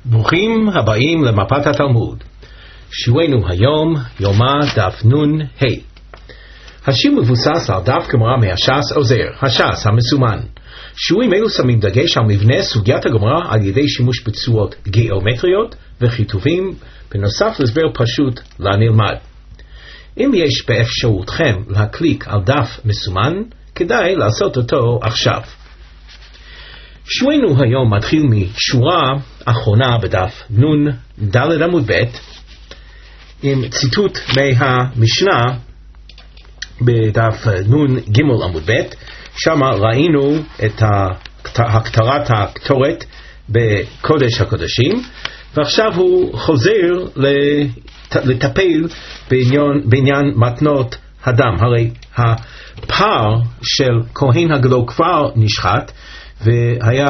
ברוכים הבאים למפת התלמוד. שיעורנו היום, יומא דף נ"ה. השיעור מבוסס על דף גמרא מהש"ס עוזר, הש"ס המסומן. שיעורים אלו שמים דגש על מבנה סוגיית הגמרא על ידי שימוש בצורות גיאומטריות וכיתובים, בנוסף להסבר פשוט לנלמד. אם יש באפשרותכם להקליק על דף מסומן, כדאי לעשות אותו עכשיו. שיעורנו היום מתחיל משורה אחרונה בדף נ"ד עמוד ב' עם ציטוט מהמשנה בדף נ"ג עמוד ב'. שם ראינו את הכתרת הקטורת בקודש הקודשים, ועכשיו הוא חוזר לטפל בעניין מתנות הדם. הרי הפר של כהן הגדול כבר נשחט, והיה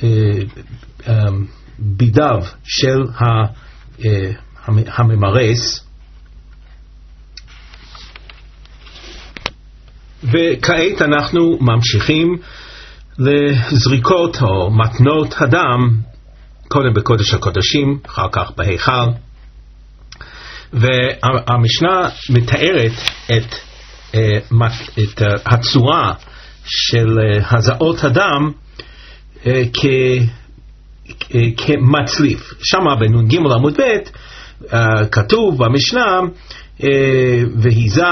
בידיו של הממרס, וכעת אנחנו ממשיכים לזריקות או מתנות הדם, קודם בקודש הקודשים, אחר כך בהיכל. והמשנה מתארת את הצורה של הזעות הדם כמצליף. שמה בנ"ג עמוד ב' כתוב במשנה, והיזה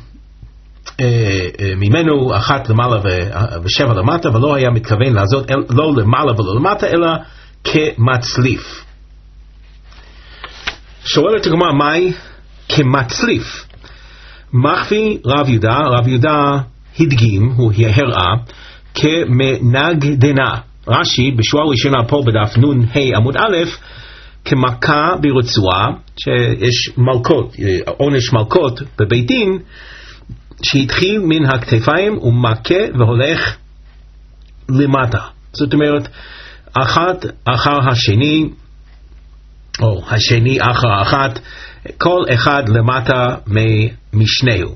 ממנו אחת למעלה ושבע למטה, ולא היה מתכוון לעשות לא למעלה ולא למטה, אלא כמצליף. שואלת הגמרא, מהי כמצליף? מחפי רב יהודה הדגים, הוא הראה כמנגדנה. רש"י בשורה ראשונה פה בדף נ"ה עמוד א', כמכה ברצועה, שיש מלכות, עונש מלכות בבית דין, שהתחיל מן הכתפיים ומכה והולך למטה. זאת אומרת, אחד אחר השני, או השני אחר אחת, כל אחד למטה משנהו.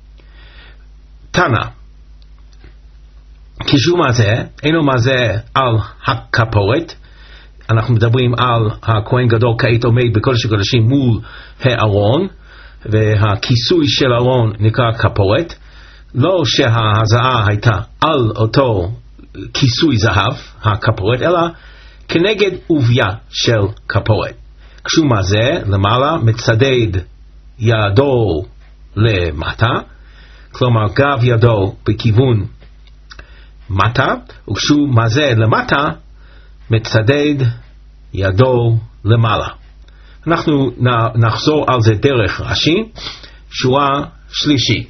תנא, קישור מה זה? אינו מה זה על הכפורת. אנחנו מדברים על הכהן גדול כעת עומד בקודש הקודשים מול הארון, והכיסוי של הארון נקרא כפורת. לא שההזעה הייתה על אותו כיסוי זהב, הכפורת, אלא כנגד עוביה של כפורת. קשור מה זה? למעלה מצדד ידו למטה, כלומר גב ידו בכיוון מטה, וקשור מה זה למטה, מצדד ידו למעלה. אנחנו נחזור על זה דרך רש"י. שורה שלישי,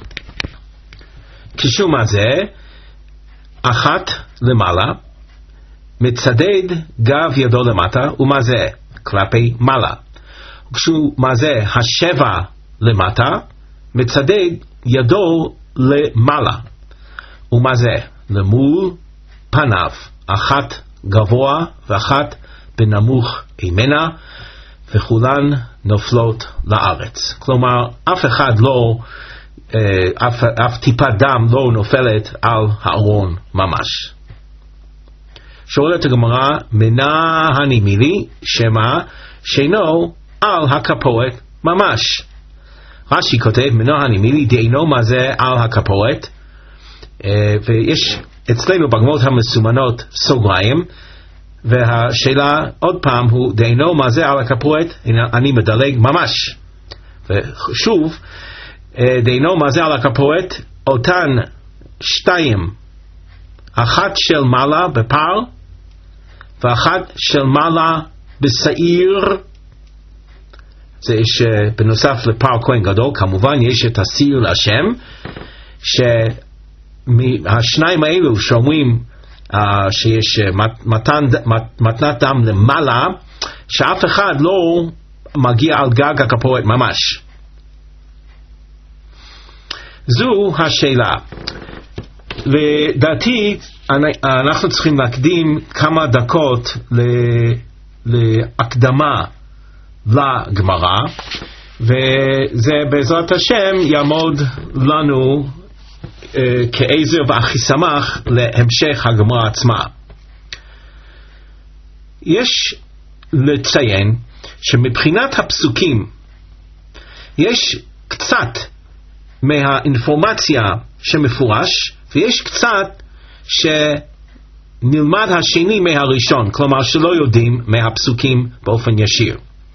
קשור מה זה? אחת למעלה, מצדד גב ידו למטה, ומה זה? כלפי מעלה. קשור מה זה? השבע למטה, מצדד ידו למעלה, ומה זה? למול פניו, אחת גבוה ואחת בנמוך ממנה, וכולן נופלות לארץ. כלומר, אף אחד לא, אף טיפת דם לא נופלת על הארון ממש. שואלת הגמרא, מנה הנימילי, שמה שאינו על הכפורת ממש. רש"י כותב, מנה הנימילי, דאינו מה זה על הכפורת, ויש אצלנו בגמרות המסומנות סוגריים, והשאלה עוד פעם הוא דאינו מה זה על הכפורת, אני מדלג ממש. ושוב, דאינו מה זה על הכפורת, אותן שתיים, אחת של מעלה בפר ואחת של מעלה בשעיר. זה יש בנוסף לפר כהן גדול, כמובן יש את השעיר להשם, שהשניים האלו שאומרים שיש מתנת דם למעלה, שאף אחד לא מגיע על גג הכפורת ממש. זו השאלה, ודעתי אנחנו צריכים להקדים כמה דקות להקדמה לגמרא, וזה בעזרת השם יעמוד לנו כעזר ואחיסמך להמשך הגמרא עצמה. יש לציין שמבחינת הפסוקים יש קצת מהאינפורמציה שמפורש ויש קצת שנלמד השני מהראשון, כלומר שלא יודעים מהפסוקים באופן ישיר.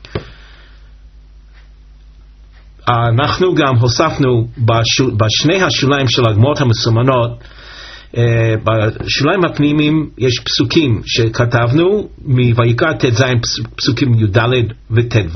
אנחנו גם הוספנו בשני השוליים של הגמרות המסומנות, בשוליים הפנימיים יש פסוקים שכתבנו מויקרא ט"ז, פסוקים י"ד וט"ו,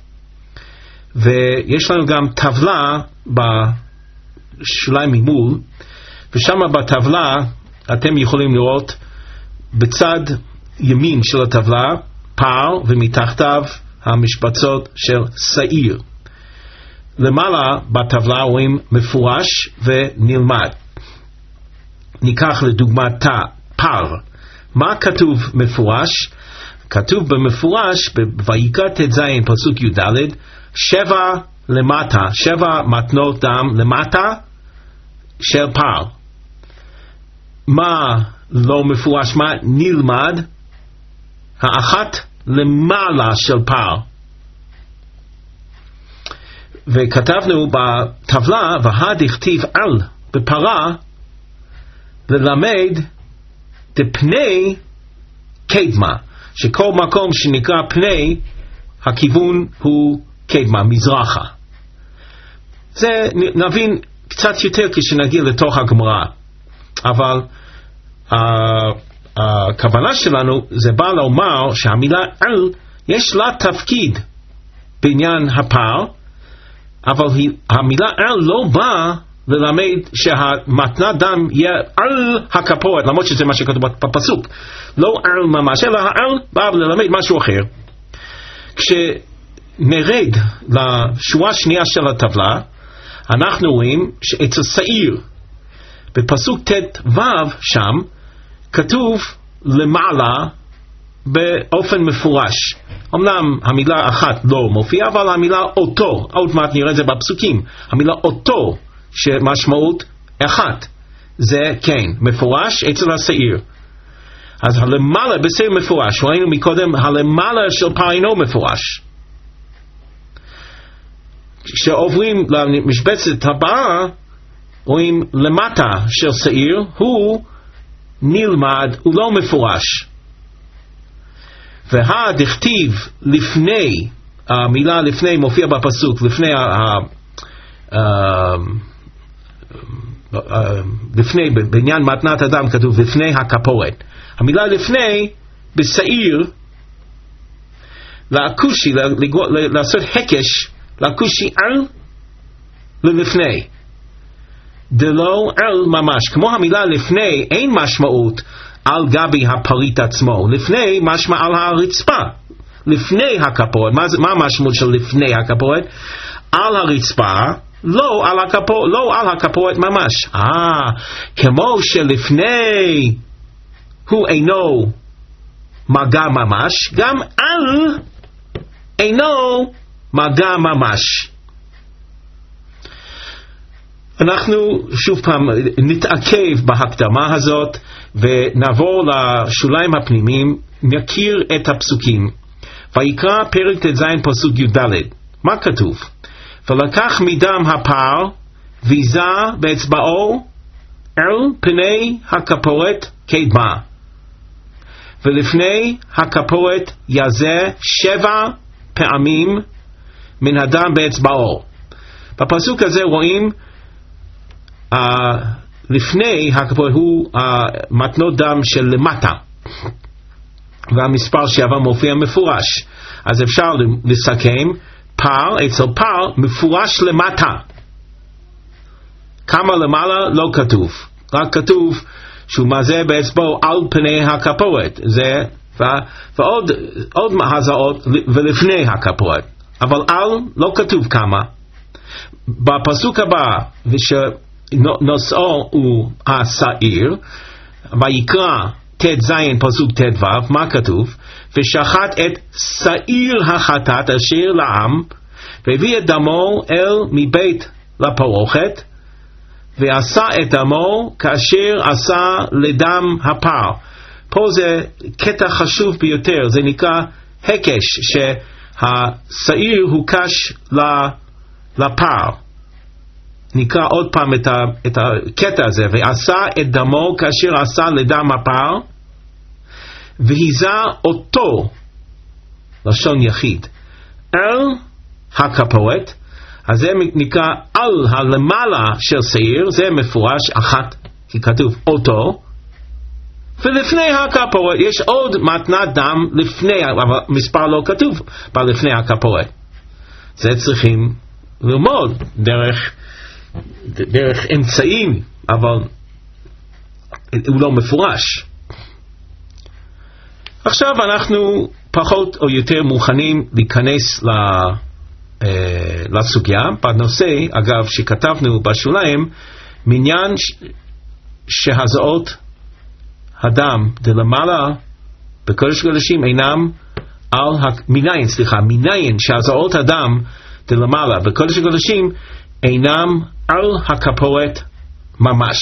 ויש לנו גם טבלה בשוליים ממול, ושם בטבלה אתם יכולים לראות בצד ימין של הטבלה פער ומתחתיו המשבצות של שעיר. למעלה בטבלה רואים מפורש ונלמד. ניקח לדוגמה פער. מה כתוב מפורש? כתוב במפורש בויקרא ט"ז פסוק י"ד 7 למטה, 7 מתנות דם למטה של פער. מה לא מפורש? מה נלמד? האחת למעלה של פער. וכתבנו בטבלה והדכתיב על בפרה ללמד דפני קדמה, שכל מקום שנקרא פני הכיוון הוא קדמה, מזרחה. זה נבין קצת יותר כשנגיע לתוך הגמרא, אבל הכוונה שלנו זה בא לומר שהמילה על יש לה תפקיד בעניין הפער, אבל המילה על לא באה ללמד שהמתנת דם יהיה על הכפורת, למרות שזה מה שכתוב בפסוק, לא על ממש, אלא העל בא ללמד משהו אחר. כשנרד לשורה השנייה של הטבלה, אנחנו רואים שאצל שעיר בפסוק ט"ו שם כתוב למעלה באופן מפורש. אמנם המילה אחת לא מופיעה, אבל המילה אותו, עוד מעט נראה את זה בפסוקים, המילה אותו שמשמעות אחת, זה כן מפורש אצל השעיר. אז הלמעלה בסעיר מפורש, ראינו מקודם הלמעלה של פער אינו מפורש. כשעוברים למשבצת הבאה רואים למטה של שעיר הוא נלמד, הוא לא מפורש. והדכתיב לפני, המילה לפני מופיע בפסוק, לפני בעניין מתנת אדם כתוב לפני הכפורת. המילה לפני בשעיר להקושי, לעשות הקש, להקושי על ללפני, דלא על ממש. כמו המילה לפני אין משמעות על גבי הפריט עצמו, לפני משמע על הרצפה, לפני הכפורת. מה המשמעות של לפני הכפורת? על הרצפה, לא על הכפורת ממש. כמו שלפני הוא אינו מגע ממש, גם על אינו מגע ממש. אנחנו שוב פעם נתעכב בהקדמה הזאת ונעבור לשוליים הפנימיים, נכיר את הפסוקים. ויקרא פרק ט"ז פסוק י"ד. מה כתוב? ולקח מדם הפער ויזה באצבעו אל פני הכפורת קדמה, ולפני הכפורת יזה 7 פעמים מן הדם באצבעו. בפסוק הזה רואים לפני הכפורת הוא מתנות דם של למטה, והמספר שעבר מופיע מפורש. אז אפשר לסכם, פער, אצל פער מפורש למטה. כמה למעלה לא כתוב, רק כתוב שהוא מזה באצבעו על פני הכפורת, זה ועוד הזעות ולפני הכפורת, אבל על לא כתוב כמה. בפסוק הבא ושנושאו הוא השעיר, ויקרא ט"ז פסוק ט"ו, מה כתוב? ושחט את שעיר החטאת אשר לעם, והביא את דמו אל מבית לפרוכת, ועשה את דמו כאשר עשה לדם הפער. פה זה קטע חשוב ביותר, זה נקרא הקש שהשעיר הוקש לפר. נקרא עוד פעם את הקטע הזה. ועשה את דמו כאשר עשה לדם הפר, והיזה אותו, לשון יחיד, על הכפורת. אז זה נקרא על הלמעלה של שעיר, זה מפורש אחת, כי כתוב אותו, ולפני הכפורת. יש עוד מתנת דם לפני, אבל מספר לא כתוב לפני הכפורת. זה צריכים ללמוד דרך אמצעים, אבל הוא לא מפורש. עכשיו אנחנו פחות או יותר מוכנים להיכנס לסוגיה, בנושא, אגב, שכתבנו בשוליים, מניין שהזעות הדם דלמעלה בקודש הקודשים אינם מניין שהזעות הדם דלמעלה בקודש הקודשים אינם על הכפורת ממש.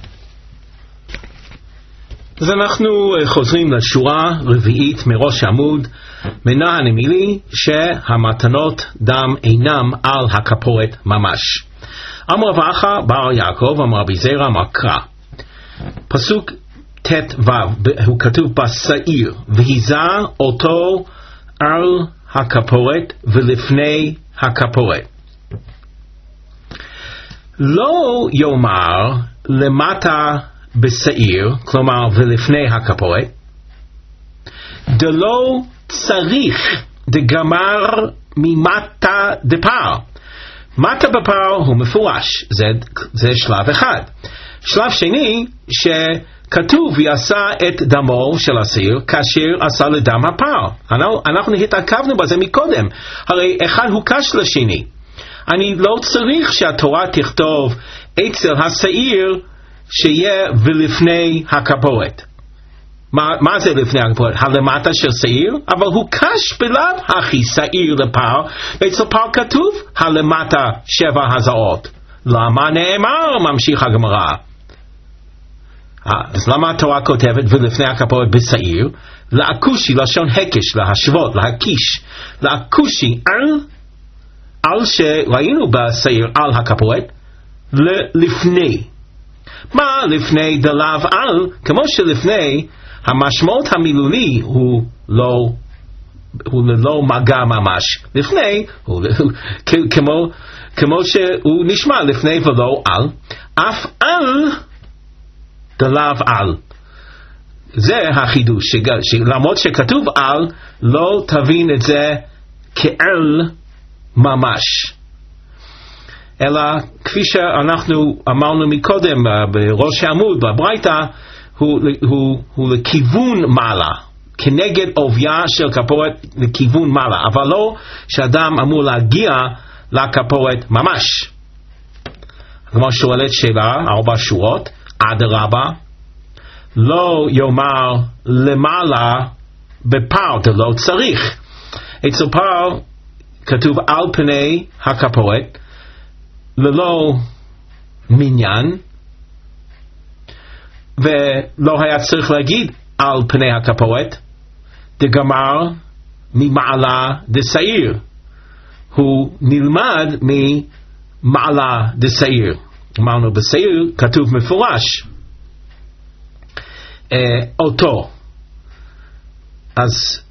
אז אנחנו חוזרים לשורה רביעית מראש העמוד. מנען מילי שהמתנות דם אינם על הכפורת ממש. אמר רב אחא בר יעקב אמר רבי זרע אמר קרא. פסוק ת' ו' הוא כתוב בשעיר, והיזה אותו על הכפורת ולפני הכפורת. לא יאמר למטה בשעיר, כלומר ולפני הכפורת, דלא צריך דגמר ממטה דפר. מטה בפר הוא מפורש, זה שלב אחד. שלב שני, שכתוב ויעשה את דמו של השעיר כאשר עשה לדם הפר. אנחנו התעכבנו בזה מקודם, הרי אחד הוקש לשני. אני לא צריך שהתורה תכתוב אצל השעיר שיהיה ולפני הכפורת. מה זה לפני הכפורת? הלמטה של שעיר, אבל הוא קש בלב הכי שעיר לפר, ואצל פר כתוב הלמטה 7 הזעות. למה נאמר? ממשיך הגמרא. אז למה התורה כותבת ולפני הכפורת בשעיר? להקושי, לשון הקש, להשוות, להקיש. להקושי על שראינו בשעיר על הכפורת, לפני. מה לפני דלאו על? כמו שלפני, המשמעות המילולי הוא לא מגע ממש. לפני, כמו שהוא נשמע לפני ולא על, אף על דלאו על. זה החידוש, למרות שכתוב על, לא תבין את זה כאל ממש. אלא כפי שאנחנו אמרנו מקודם בראש העמוד, בברייתא, הוא לכיוון מעלה, כנגד עוביה של כפורת לכיוון מעלה, אבל לא שאדם אמור להגיע לכפורת ממש. כמו שואלת שאלה, 4 שורות, אדרבה, לא יאמר למעלה בפר, דלא צריך. אצל פר כתוב על פני הכפורת, ללא מניין, ולא היה צריך להגיד על פני הכפורת, דגמר ממעלה דשעיר. הוא נלמד ממעלה דשעיר. אמרנו בשעיר כתוב מפורש אותו. אז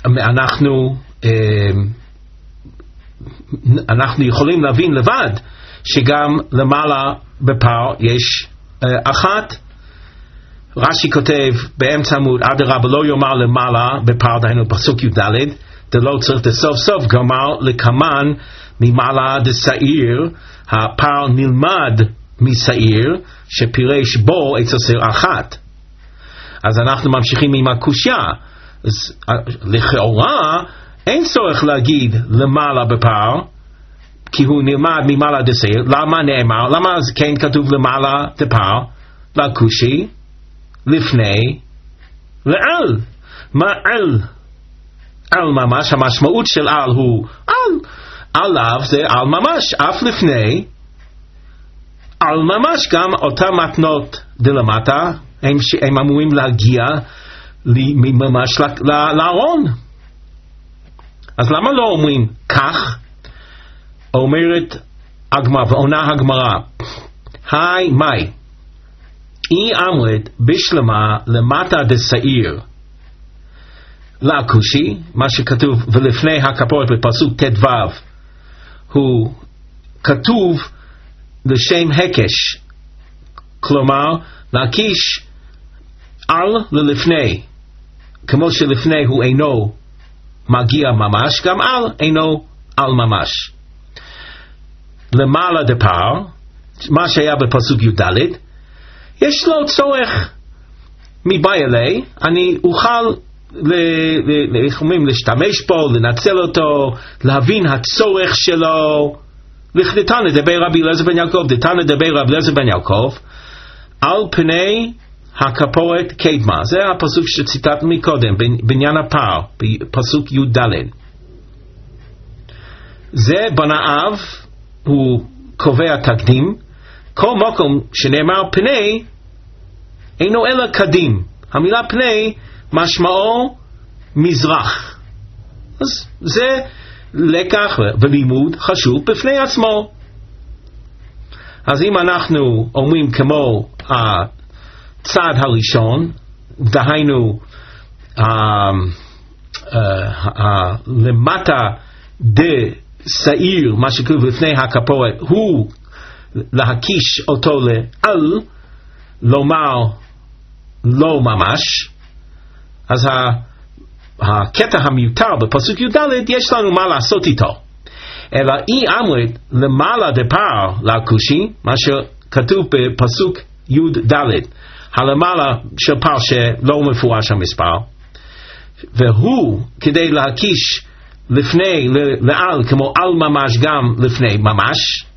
אנחנו יכולים להבין לבד שגם למעלה בפר יש אחת. רש"י כותב באמצע עמוד, אדרבה לא יאמר למעלה בפר, דהיינו פסוק י"ד, דלא צריך סוף סוף גמר לקמן ממעלה דשעיר. הפר נלמד משעיר שפירש בו אצל שעיר אחת. אז אנחנו ממשיכים עם הקושיה. אז לכאורה אין צורך להגיד למעלה בפר, כי הוא נלמד ממעלה דשעיר. למה נאמר? למה אז כן כתוב למעלה דפר? לקושי לפני לעל. מה על? על ממש, המשמעות של על הוא על. עליו זה על ממש, אף לפני. על ממש גם אותה מתנות דלמטה, הם אמורים להגיע ממש לארון. אז למה לא אומרים כך? אומרת הגמרא, ועונה הגמרא, היי מאי, אי אמרת בשלמה למטה דשעיר להכושי, מה שכתוב ולפני הכפורת בפסוק ט"ו, הוא כתוב לשם הקש, כלומר להקיש על ללפני, כמו שלפני הוא אינו מגיע ממש, גם על אינו על ממש. למעלה דפר, מה שהיה בפסוק י"ד, יש לו צורך מבעלי, אני אוכל להשתמש בו, לנצל אותו, להבין הצורך שלו. לכתתנא דבר רבי אליעזר בן יעקב, דתנא דבר רבי אליעזר בן יעקב, על פני הכפורת קדמה. זה הפסוק שציטטנו מקודם, בעניין הפר, בפסוק י"ד. זה בנאיו, הוא קובע תקדים, כל מקום שנאמר פני, אינו אלא קדים. המילה פני משמעו מזרח. אז זה לקח ולימוד חשוב בפני עצמו. אז אם אנחנו אומרים כמו הצעד הראשון, דהיינו למטה דשעיר, מה שכתוב לפני הכפורת, הוא להקיש אותו לעל, לומר לא ממש, אז הקטע המיותר בפסוק י"ד יש לנו מה לעשות איתו. אלא אי אמרת למעלה דפר להכושי, מה שכתוב בפסוק י"ד, הלמעלה של פר שלא מפורש המספר, והוא כדי להקיש לפני לעל כמו על ממש גם לפני ממש.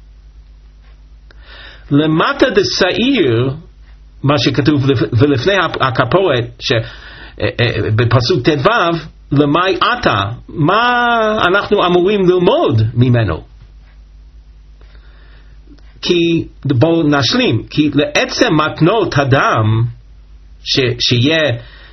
למטה דשעיר, מה שכתוב ולפני הכפורת בפסוק ט"ו, למאי עתה, מה אנחנו אמורים ללמוד ממנו? כי בואו נשלים, כי לעצם מתנות הדם שיהיה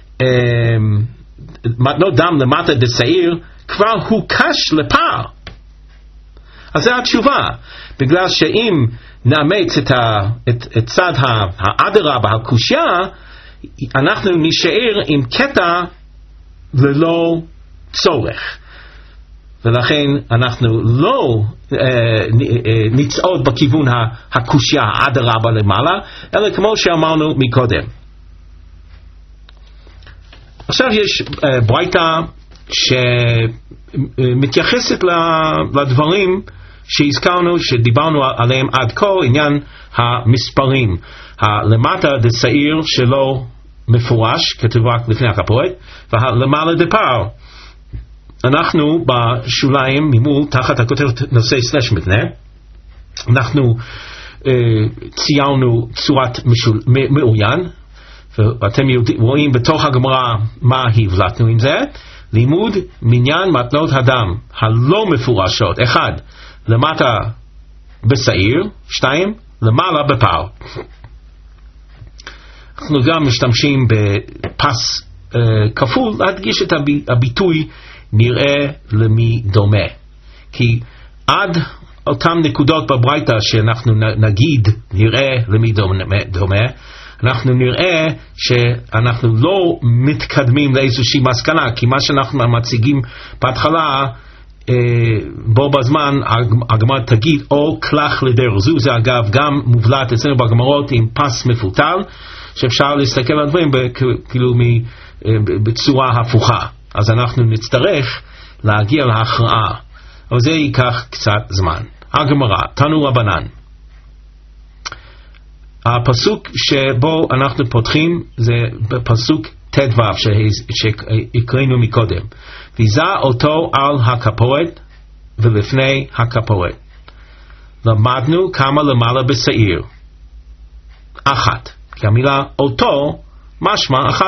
מתנות דם למטה דשעיר כבר הוקש לפר. אז זו התשובה, בגלל שאם נאמץ את צד האדרבה הקושיה, אנחנו נשאר עם קטע ללא צורך, ולכן אנחנו לא נצעוד בכיוון הקושיה האדרבה למעלה, אלא כמו שאמרנו מקודם. עכשיו יש ברייתא שמתייחסת לדברים שהזכרנו, שדיברנו עליהם עד כה, עניין המספרים. למטה דשעיר שלא מפורש, כתוב רק לפני הכפורת, והלמעלה דפר. אנחנו בשוליים ממול, תחת הכותרת נושא סלש מתנה, אנחנו ציירנו צורת מאוין, ואתם רואים בתוך הגמרא מה הבלטנו עם זה. לימוד מניין מתנות הדם הלא מפורשות, 1. למטה בשעיר, 2. למעלה בפר. אנחנו גם משתמשים בפס כפול להדגיש את הביטוי נראה למי דומה, כי עד אותם נקודות בברייתא שאנחנו נגיד נראה למי דומה, אנחנו נראה שאנחנו לא מתקדמים לאיזושהי מסקנה, כי מה שאנחנו מציגים בהתחלה בו בזמן הגמרא תגיד או כלך לדרך זו. זה אגב גם מובלט אצלנו בגמרות עם פס מפותל, שאפשר להסתכל על דברים כאילו בצורה הפוכה. אז אנחנו נצטרך להגיע להכרעה, אבל זה ייקח קצת זמן. הגמרא, תנו רבנן, הפסוק שבו אנחנו פותחים זה בפסוק ט"ו שהקראנו מקודם, ויזה אותו על הכפורת ולפני הכפורת. למדנו כמה למעלה בשעיר 1, כי המילה אותו משמע 1.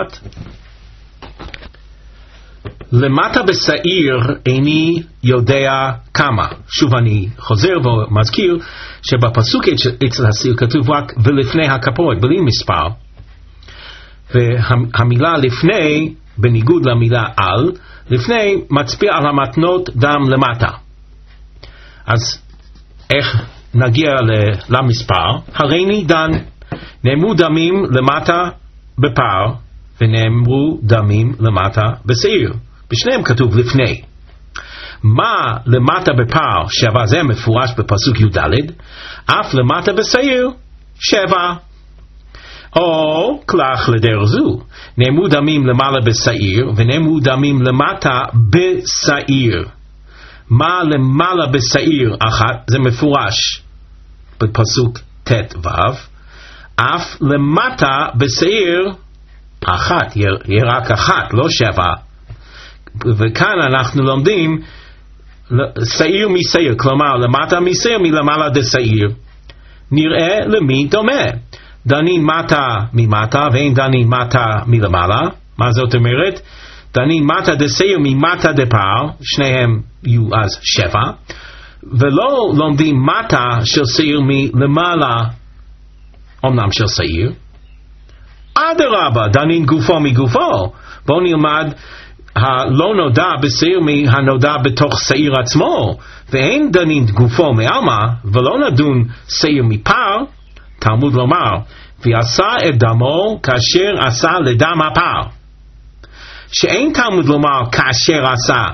למטה בשעיר איני יודע כמה. שוב אני חוזר ומזכיר שבפסוק אצל השעיר כתוב רק ולפני הכפורת, בלי מספר, והמילה לפני בניגוד למילה על לפני מצביע על המתנות דם למטה. אז איך נגיע למספר? הריני דן, נאמרו דמים למטה בפר, ונאמרו דמים למטה בשעיר. בשניהם כתוב לפני. מה למטה בפר 7, זה מפורש בפסוק י"ד, אף למטה בשעיר 7. או כלך לדרך זו, נאמרו דמים למעלה בשעיר, ונאמרו דמים למטה בשעיר. מה למעלה בשעיר 1, זה מפורש בפסוק ט"ו, אף למטה בשעיר 1, יהיה רק 1, לא 7. וכאן אנחנו לומדים שעיר משעיר, כלומר למטה משעיר מלמעלה דשעיר. נראה למי דומה. דנין מטה ממטה ואין דנין מטה מלמעלה. מה זאת אומרת? דנין מטה דשעיר ממטה דפר, שניהם יהיו אז 7, ולא לומדים מטה של שעיר מלמעלה אמנם של שעיר. אדרבה, דנין גופו מגופו. בואו נלמד הלא נודע בשעיר מהנודע בתוך שעיר עצמו, ואין דנין גופו מעלמא, ולא נדון שעיר מפר. תלמוד לומר, ועשה את דמו כאשר עשה לדם הפר. שאין תלמוד לומר כאשר עשה.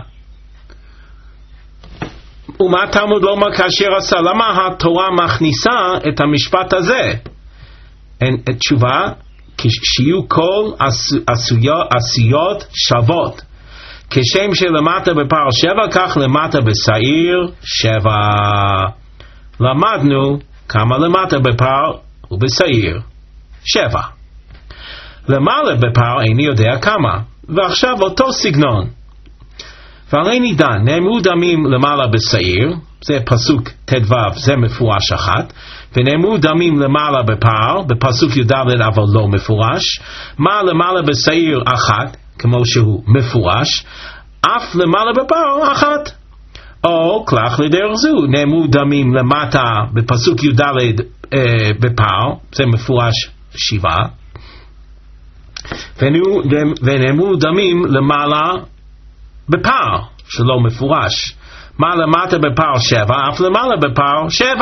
ומה תלמוד לומר כאשר עשה? למה התורה מכניסה את המשפט הזה? תשובה, שיהיו כל עשיות שוות. כשם שלמטה בפר 7, כך למטה בשעיר 7. למדנו כמה למטה בפר ובשעיר 7. למעלה בפר איני יודע כמה. ועכשיו אותו סגנון. והריני דן, נאמרו דמים למעלה בשעיר, זה פסוק ט"ו, זה מפורש 1, ונאמרו דמים למעלה בפר, בפסוק י"ד אבל לא מפורש. מה למעלה בשעיר 1, כמו שהוא מפורש, אף למעלה בפר 1. או כלך לדרך זו, נאמרו דמים למטה בפסוק י"ד בפר, זה מפורש 7, ונאמרו דמים למעלה בפר, שלא מפורש. מה למטה בפר 7, אף למעלה בפר 7.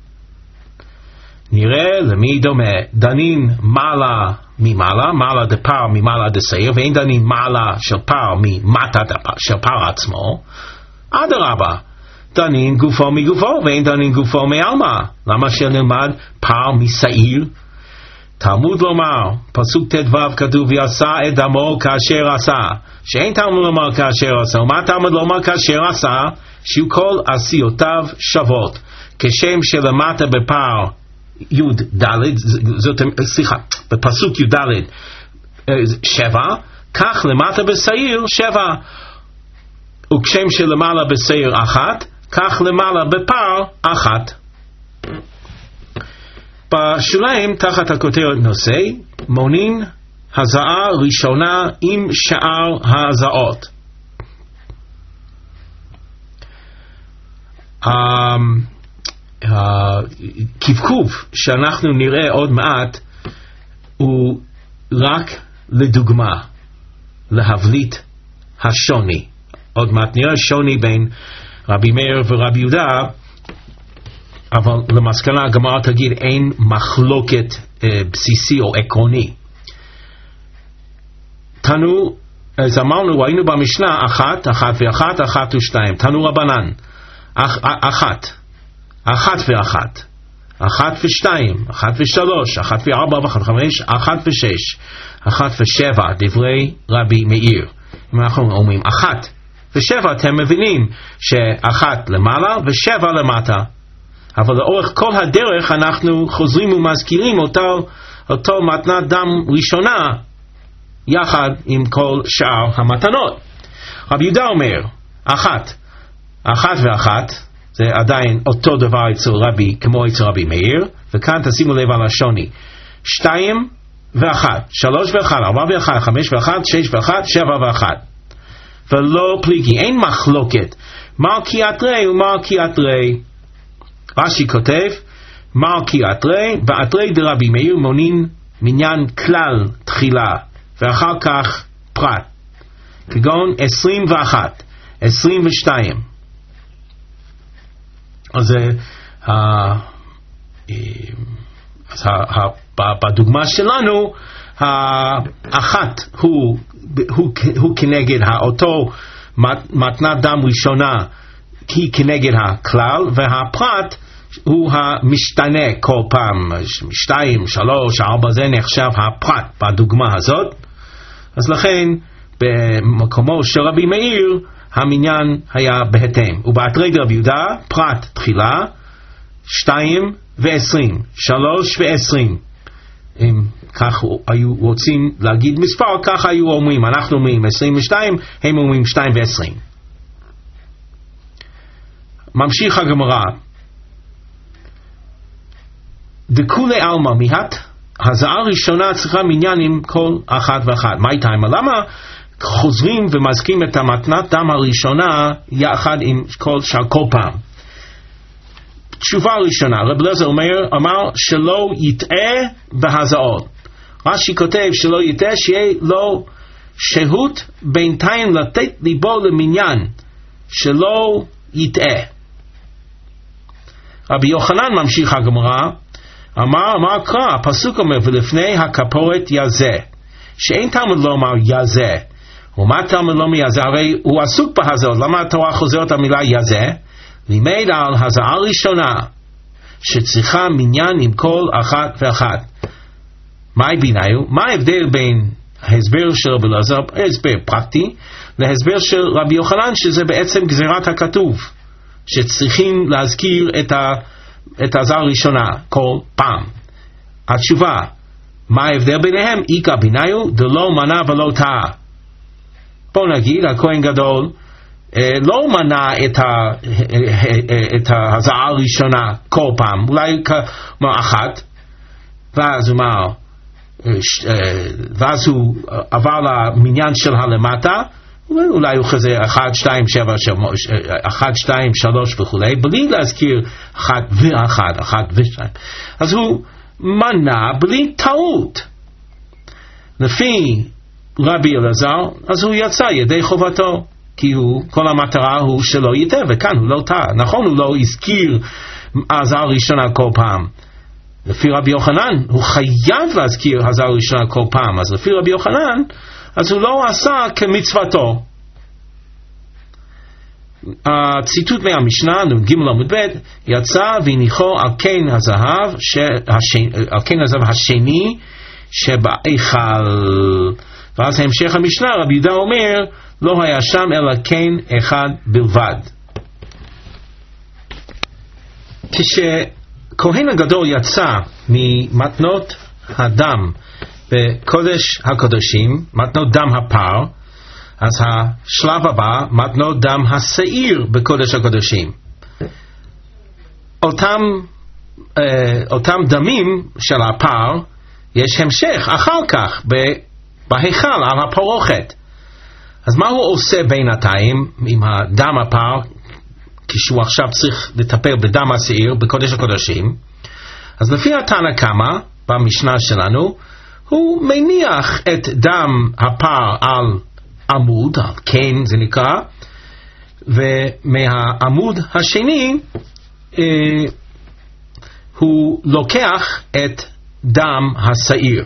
נראה למי דומה. דנין מעלה ממעלה, מעלה דפר ממעלה דשעיר, ואין דנין מעלה של פר ממטה של פר עצמו. אדרבה, דנין גופו מגופו, ואין דנין גופו מעלמא. למה שנלמד פר משעיר? תלמוד לומר, פסוק ט"ו כתוב, ועשה את דמו כאשר עשה. שאין תלמוד לומר כאשר עשה. ומה תלמוד לומר כאשר עשה? שיהיו כל עשיותיו שוות. כשם שלמטה בפר י"ד, סליחה, בפסוק י"ד 7, כך למטה בשעיר 7. וכשם שלמעלה בשעיר 1, כך למעלה בפר 1. בשוליים תחת הכותרת נושא, מונין הזעה ראשונה עם שאר ההזעות. הקבקוב שאנחנו נראה עוד מעט הוא רק לדוגמה, להבליט השוני. עוד מעט נראה שוני בין רבי מאיר ורבי יהודה, אבל למסקנה הגמרא תגיד אין מחלוקת בסיסי או עקרוני. תנו, אז אמרנו, ראינו במשנה 1, 1 ו1, 1 ו2. תנו רבנן, 1, 1 ו1, 1 ו2, 1 ו3, 1 ו4, 1 ו5, 1 ו6, 1 ו7, דברי רבי מאיר. אם אנחנו אומרים 1 ו7, אתם מבינים ש1 למעלה ו7 למטה. אבל לאורך כל הדרך אנחנו חוזרים ומזכירים אותו מתנת דם ראשונה יחד עם כל שאר המתנות. רבי יהודה אומר 1 ו1, זה עדיין אותו דבר אצל רבי, כמו אצל רבי מאיר, וכאן תשימו לב על השוני. 2 ו1, 3 ו1, 4 ו1, 5 ו1, 6 ו1, 7 ו1. ולא פליגי, אין מחלוקת מלכי אתרי ומלכי אתרי. רש"י כותב מלכי אתרי ואתרי דרבי מאיר מונין מניין כלל תחילה ואחר כך פרט. כגון 21, 22. אז בדוגמה שלנו, האחת הוא כנגד אותו מתנת דם ראשונה, היא כנגד הכלל, והפרט הוא המשתנה כל פעם, 2, 3, 4, זה נחשב הפרט בדוגמה הזאת. אז לכן במקומו של רבי מאיר המניין היה בהתאם, ובאתרי רבי יהודה פרט תחילה 2 ו-20, 3 ו-20. אם כך היו רוצים להגיד מספר, ככה היו אומרים, אנחנו אומרים 22, הם אומרים 2 ו-20. ממשיך הגמרא, דכולי עלמא מיהת, הזעה הראשונה צריכה מניין עם כל אחת ואחת. מה איתה? למה חוזרים ומזכירים את המתנת דם הראשונה יחד עם כל פעם? תשובה ראשונה, רב אליעזר אמר שלא יטעה בהזעות. רש"י כותב שלא יטעה, שיהיה לו שהות בינתיים לתת ליבו למניין, שלא יטעה. רבי יוחנן ממשיך הגמרא, אמר קרא, הפסוק אומר, ולפני הכפורת יזה, שאין תלמוד לומר יזה. ומה תלמוד לומר יזה? הרי הוא עסוק בהזעות, למה התורה חוזרת המילה יזה? לימד על הזעה ראשונה שצריכה מניין עם כל אחת ואחת. מהי ביניו? מה ההבדל בין ההסבר של רבי אליעזר, הסבר פרקטי, להסבר של רבי יוחנן, שזה בעצם גזירת הכתוב, שצריכים להזכיר את הזעה הראשונה כל פעם? התשובה, מה ההבדל ביניהם? איקה ביניו דלא מנה ולא טעה. בוא נגיד, הכהן גדול לא מנה את ההזעה הראשונה כל פעם, אולי כמו אחת, ואז הוא עבר למניין של הלמטה, אולי הוא חזה 1, 2, 7, 1, 2, 3 וכולי, בלי להזכיר 1 ו-1, 1 ו-2. אז הוא מנה בלי טעות. לפי רבי אליעזר, אז הוא יצא ידי חובתו, כי כל המטרה הוא שלא יטעה, וכאן הוא לא טעה. נכון, הוא לא הזכיר הזעה ראשונה כל פעם. לפי רבי יוחנן, הוא חייב להזכיר הזעה ראשונה כל פעם. אז לפי רבי יוחנן, אז הוא לא עשה כמצוותו. הציטוט מהמשנה, נ"ג עמוד ב', יצא והניחו על קן הזהב השני שבהיכל. ואז המשך המשנה, רבי יהודה אומר, לא היה שם אלא קן אחד בלבד. כשכהן הגדול יצא ממתנות הדם בקודש הקודשים, מתנות דם הפר, אז השלב הבא, מתנות דם השעיר בקודש הקודשים. אותם דמים של הפר, יש המשך אחר כך בהיכל על הפרוכת. אז מה הוא עושה בינתיים עם הדם הפר, כשהוא עכשיו צריך לטפל בדם השעיר בקודש הקודשים? אז לפי התנא קמא במשנה שלנו, הוא מניח את דם הפר על עמוד, על קן זה נקרא, ומהעמוד השני הוא לוקח את דם השעיר.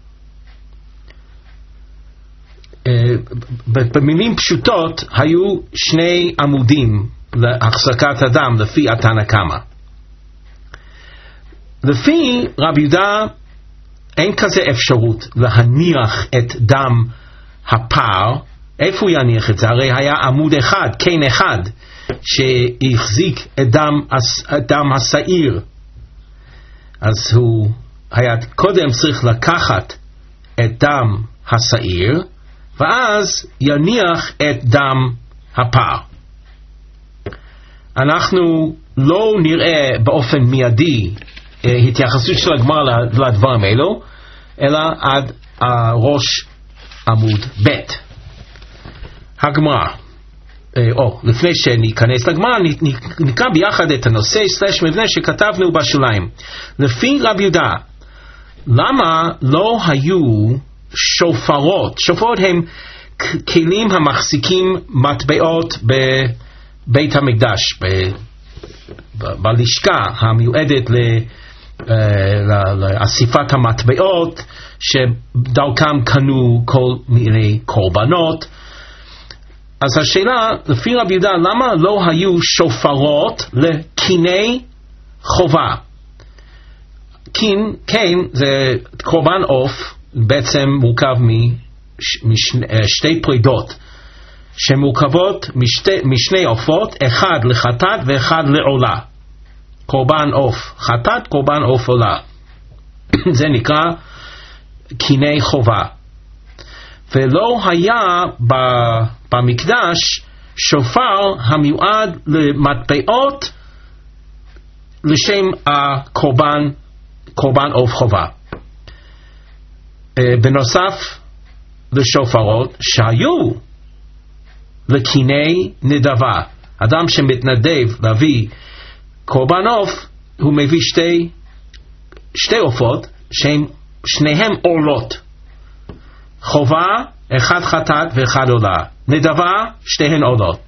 במילים פשוטות היו 2 עמודים להחזקת הדם לפי התנא קמא. לפי רבי יהודה אין כזה אפשרות להניח את דם הפר. איפה הוא יניח את זה? הרי היה עמוד אחד, קן אחד, שהחזיק את דם השעיר. אז הוא היה קודם צריך לקחת את דם השעיר, ואז יניח את דם הפר. אנחנו לא נראה באופן מיידי התייחסות של הגמרא לדברים האלו, אלא עד ראש עמוד ב'. הגמרא, לפני שניכנס לגמרא, נקרא ביחד את הנושא / מבנה שכתבנו בשוליים. לפי רבי יהודה, למה לא היו שופרות? שופרות הם כלים המחזיקים מטבעות בבית המקדש, בלשכה המיועדת לאסיפת המטבעות, שדרכם קנו כל מיני קורבנות. אז השאלה, לפי רבי יהודה, למה לא היו שופרות לקיני חובה? קין זה קורבן עוף, בעצם מורכב משתי פרידות, שמורכבות משני עופות, אחד לחטאת ואחד לעולה. קורבן עוף חטאת, קורבן עוף עולה. זה נקרא קיני חובה. ולא היה במקדש שופר המיועד למטבעות לשם קורבן עוף חובה. בנוסף לשופרות שהיו לקיני נדבה, אדם שמתנדב להביא קורבן עוף, הוא מביא שתי עופות שהם שניהם עולות. חובה, אחד חטאת ואחד עולה. נדבה, שתיהן עולות.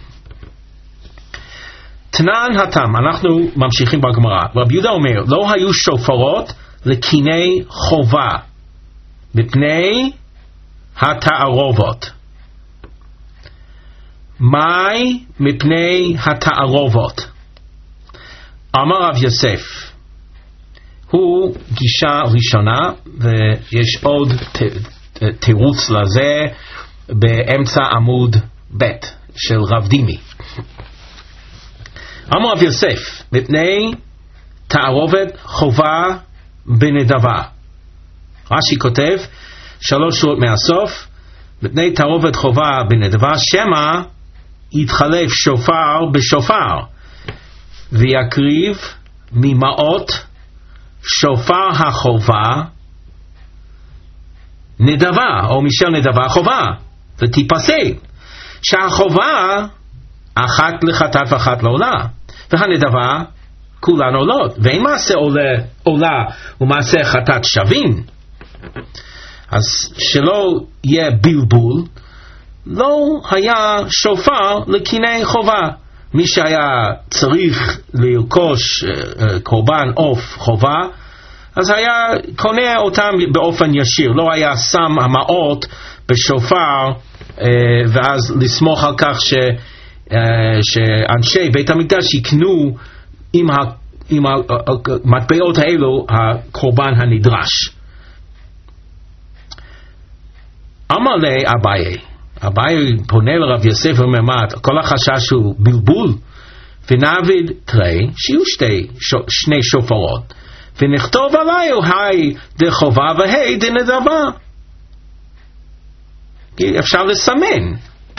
תנן התם, אנחנו ממשיכים בגמרא. רבי יהודה אומר, לא היו שופרות לקיני חובה מפני התערובות. מהי מפני התערובות? אמר רב יוסף, הוא גישה ראשונה, ויש עוד תירוץ לזה באמצע עמוד ב' של רב דימי. אמר רב יוסף, מפני תערובת חובה בנדבה. רש"י כותב 3 שורות מהסוף, מפני תערובת חובה בנדבה, שמא יתחלף שופר בשופר, ויקריב ממעות שופר החובה נדבה, או משל נדבה חובה, ותיפסק שהחובה אחת לחטאת ואחת לעולה, והנדבה כולן עולות, ואם מעשה עולה ומעשה חטאת שווים. אז שלא יהיה בלבול, לא היה שופר לקיני חובה. מי שהיה צריך לרכוש קורבן עוף חובה, אז היה קונה אותם באופן ישיר, לא היה שם המעות בשופר ואז לסמוך על כך שאנשי בית המקדש יקנו עם המטבעות האלו הקורבן הנדרש. אמר לי אביי פונה לרב יוסף ואומר, מה, כל החשש הוא בלבול? ונעביד תראי שיהיו שני שופרות, ונכתוב עליו היי דחובה והי דנדבה. אפשר לסמן.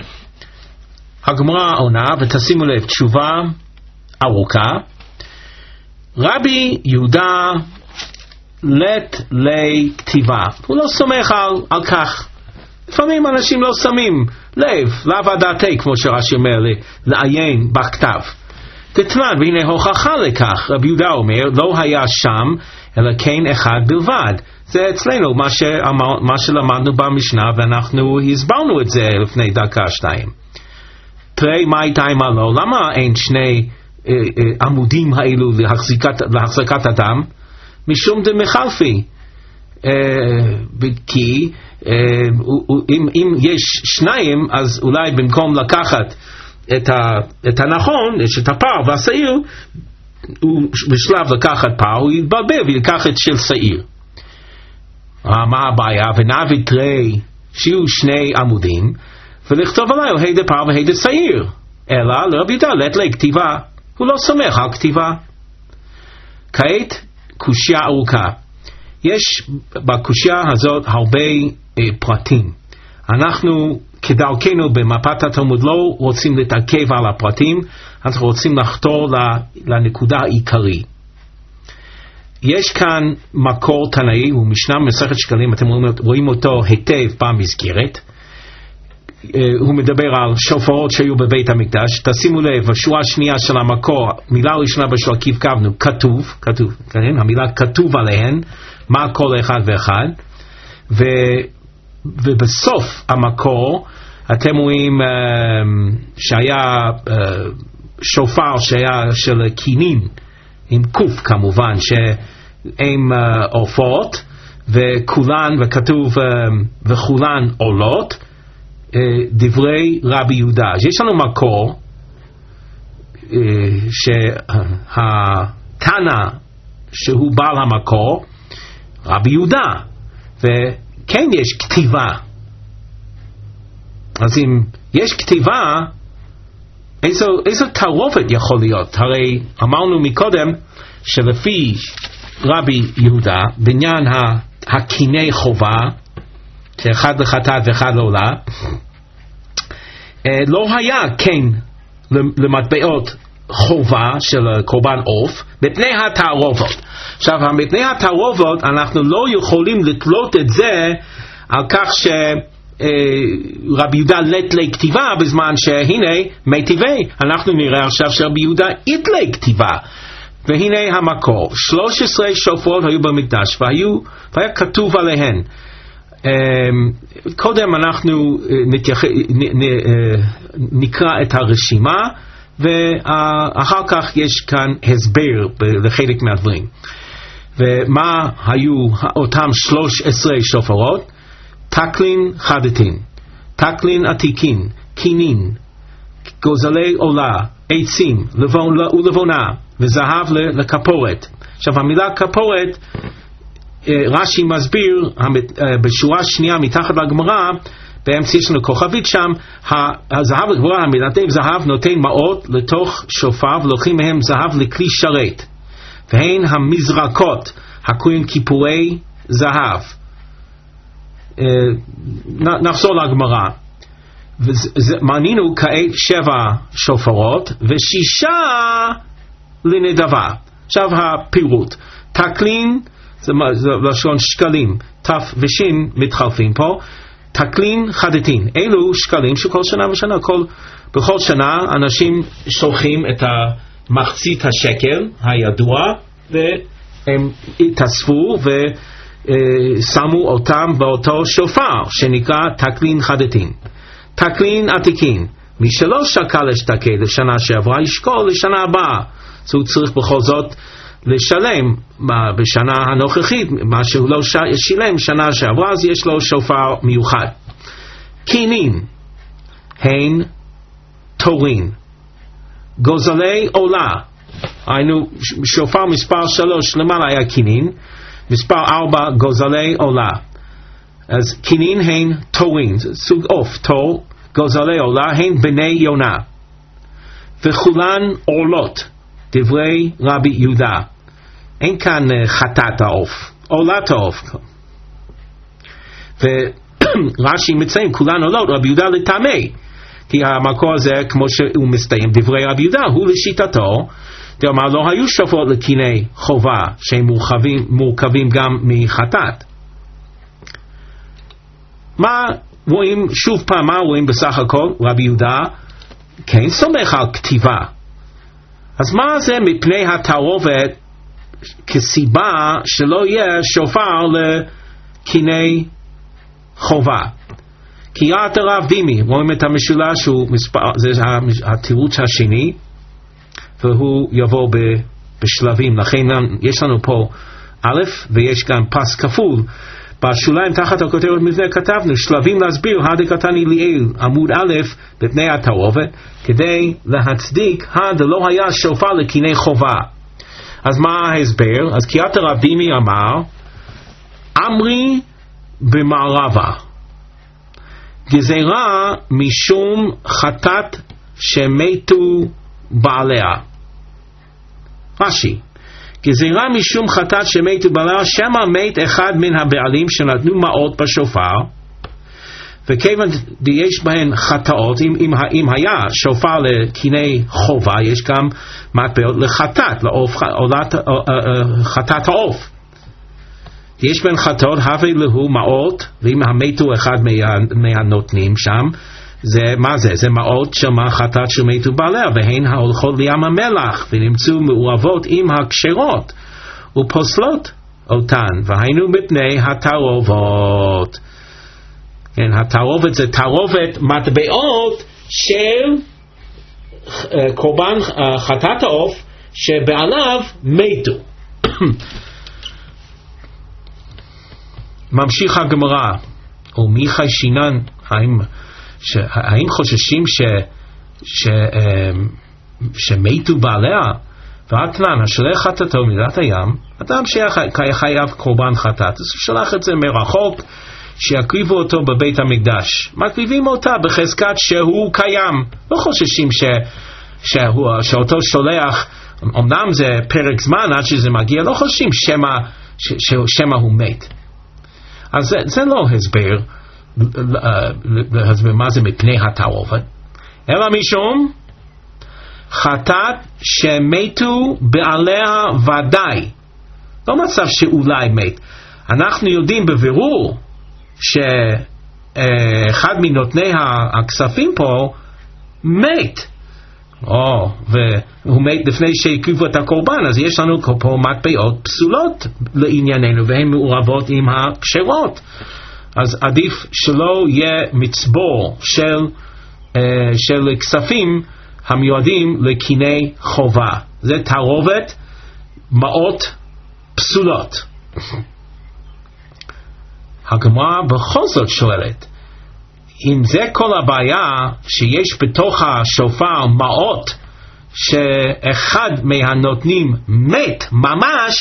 הגמרא עונה, ותשימו לב, תשובה ארוכה. רבי יהודה לט לי כתיבה, הוא לא סומך על כך. לפעמים אנשים לא שמים לב, לאו דעתי, כמו שרש"י אומר, לעיין בכתב. תתנן, והנה הוכחה לכך. רבי יהודה אומר, לא היה שם אלא כן אחד בלבד. זה אצלנו מה שלמדנו במשנה, ואנחנו הסברנו את זה לפני דקה 2. תראי מה הייתה עם הלא, למה אין שני עמודים האלו להחזקת אדם? משום דמחלפי. כי אם יש שניים, אז אולי במקום לקחת את הנכון, יש את הפר והשעיר, בשלב לקחת פר, הוא יתבלבל ויקח את של שעיר. מה הבעיה? ונעביד תראי שיהיו שני עמודים, ולכתוב עליו הידה פר והידה שעיר. אלא לרבי יהודה לט לי כתיבה, הוא לא סומך על כתיבה. כעת קושיה ארוכה. יש בקושיה הזאת הרבה פרטים. אנחנו כדרכנו במפת התלמוד לא רוצים להתעכב על הפרטים, אנחנו רוצים לחתור לנקודה העיקרי. יש כאן מקור תנאי, הוא משנה מסכת שקלים, אתם רואים אותו היטב במסגרת. הוא מדבר על שופרות שהיו בבית המקדש. תשימו לב, השורה השנייה של המקור, מילה ראשונה בשביל כיוון, כתוב, כן? המילה כתוב עליהן, מה כל אחד ואחד. ובסוף המקור אתם רואים שהיה שופר שהיה של כינין עם קוף כמובן, שהם עופות וכולן, וכתוב וכולן עולות, דברי רבי יהודה. אז יש לנו מקור שהתנא שהוא בעל המקור רבי יהודה, וכן יש כתיבה. אז אם יש כתיבה, איזו תערובת יכול להיות? הרי אמרנו מקודם שלפי רבי יהודה בעניין הקיני חובה, שאחד לחטאת ואחד לעולה, לא היה כן למטבעות חובה של קורבן עוף מפני התערובות. עכשיו, מפני התערובות אנחנו לא יכולים לתלות את זה על כך רבי יהודה לתלי כתיבה, בזמן שהנה מיטיבי. אנחנו נראה עכשיו שרבי יהודה התלי כתיבה, והנה המקור. 13 שופרות היו במקדש והיה כתוב עליהן. קודם אנחנו נקרא את הרשימה, ואחר כך יש כאן הסבר לחלק מהדברים. ומה היו אותם 13 שופרות? תקלין חדתין, תקלין עתיקין, כינין, גוזלי עולה, עצים ולבונה, וזהב לכפורת. עכשיו המילה כפורת, רש"י מסביר בשורה שנייה מתחת לגמרא, באמצע יש לנו כוכבית שם, הזהב לגבורה, המילתים זהב נותן מעות לתוך שופר, ולוקחים מהם זהב לכלי שרת, והן המזרקות הקוראים כיפורי זהב. נחזור לגמרא. מנינו כעת 7 שופרות ו6 לנדבה. עכשיו הפירוט. תקלין, זה לשון שקלים, תף ושין מתחלפים פה. תקלין חדתין, אלו שקלים שכל שנה ושנה, בכל שנה אנשים שולחים את מחצית השקל הידוע, והם התאספו ושמו אותם באותו שופר שנקרא תקלין חדתין. תקלין עתיקין, מי שלא שקל להשתקל לשנה שעברה ישקול לשנה הבאה, אז הוא צריך בכל זאת לשלם בשנה הנוכחית מה שהוא לא שילם שנה שעברה, אז יש לו שופר מיוחד. כינין, הן תורין, גוזלי עולה, היינו שופר מספר 3 למעלה היה כינין, מספר 4 גוזלי עולה. אז כינין הן תורין, סוג עוף, תור, גוזלי עולה הן בני יונה, וכולן עולות, דברי רבי יהודה. אין כאן חטאת העוף, עולת העוף. ורש"י מציין כולן עולות, רבי יהודה לטמא, כי המקור הזה כמו שהוא מסתיים דברי רבי יהודה הוא לשיטתו, דאמר לא היו שופרות לקיני חובה שהם מורכבים גם מחטאת. מה רואים שוב פעם, מה רואים בסך הכל? רבי יהודה כן סומך על כתיבה. אז מה זה מפני התערובת כסיבה שלא יהיה שופר לקיני חובה? כי יעת הרב דימי, רואים את המשולש, זה התירוץ השני, והוא יבוא בשלבים. לכן יש לנו פה א' ויש גם פס כפול. בשוליים תחת הכותרת מבנה כתבנו שלבים להסביר הדקתני ליאל עמוד א' בפני התערובת, כדי להצדיק לא היה שופר לקיני חובה. אז מה ההסבר? אז כי הרב דימי אמר אמרי במערבה, גזירה משום חטאת שמתו בעליה. רש"י, גזירה משום חטאת שמתו בעליה, שמא מת אחד מן הבעלים שנתנו מעות בשופר, וכיוון יש בהן חטאות, אם היה שופר לקיני חובה, יש גם מטבעות לחטאת, חטאת העוף. יש בין חטאות הווה להו מעות, ואם המתו אחד מהנותנים שם, זה מה זה? זה מעות של מה חטאת שמתו בעליה, והן ההולכות לים המלח, ונמצאו מעורבות עם הכשרות, ופוסלות אותן, והיינו מפני התערובות. התערובת זה תערובת מטבעות של קורבן חטאת העוף שבעליו מתו. ממשיך הגמרא, ומי חיישינן, האם חוששים שמתו בעליה? ואתנן, השולח חטאתו מדירת הים, אדם שחייב קורבן חטאת, אז הוא שלח את זה מרחוק, שיקריבו אותו בבית המקדש. מקריבים אותה בחזקת שהוא קיים. לא חוששים שאותו שולח, אמנם זה פרק זמן עד שזה מגיע, לא חוששים שמא הוא מת. אז זה לא הסבר מה זה מפני התערובת, אלא משום חטאת שמתו בעליה ודאי, לא מצב שאולי מת. אנחנו יודעים בבירור שאחד מנותני הכספים פה מת, והוא מת לפני שהקריבו את הקורבן, אז יש לנו פה מטבעות פסולות לענייננו, והן מעורבות עם הכשרות. אז עדיף שלא יהיה מצבור של כספים המיועדים לקיני חובה. זה תערובת מעות פסולות. הגמרא בכל זאת שואלת, אם זה כל הבעיה שיש בתוך השופר מעות שאחד מהנותנים מת ממש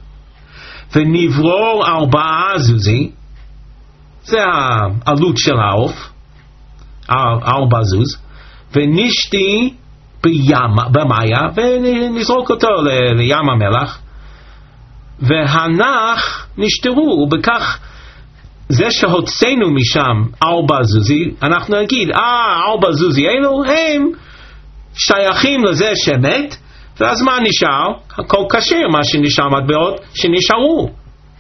ונברור 4 זוזי, זה העלות של העוף, 4 זוז, ונשתי במאיה ונזרוק אותו לים המלח, והנח נשתרו, ובכך זה שהוצאנו משם 4 זוזי, אנחנו נגיד 4 זוזי אלו הם שייכים לזה שמת, ואז מה נשאר? הכל כשר, מה שנשאר מטבעות שנשארו.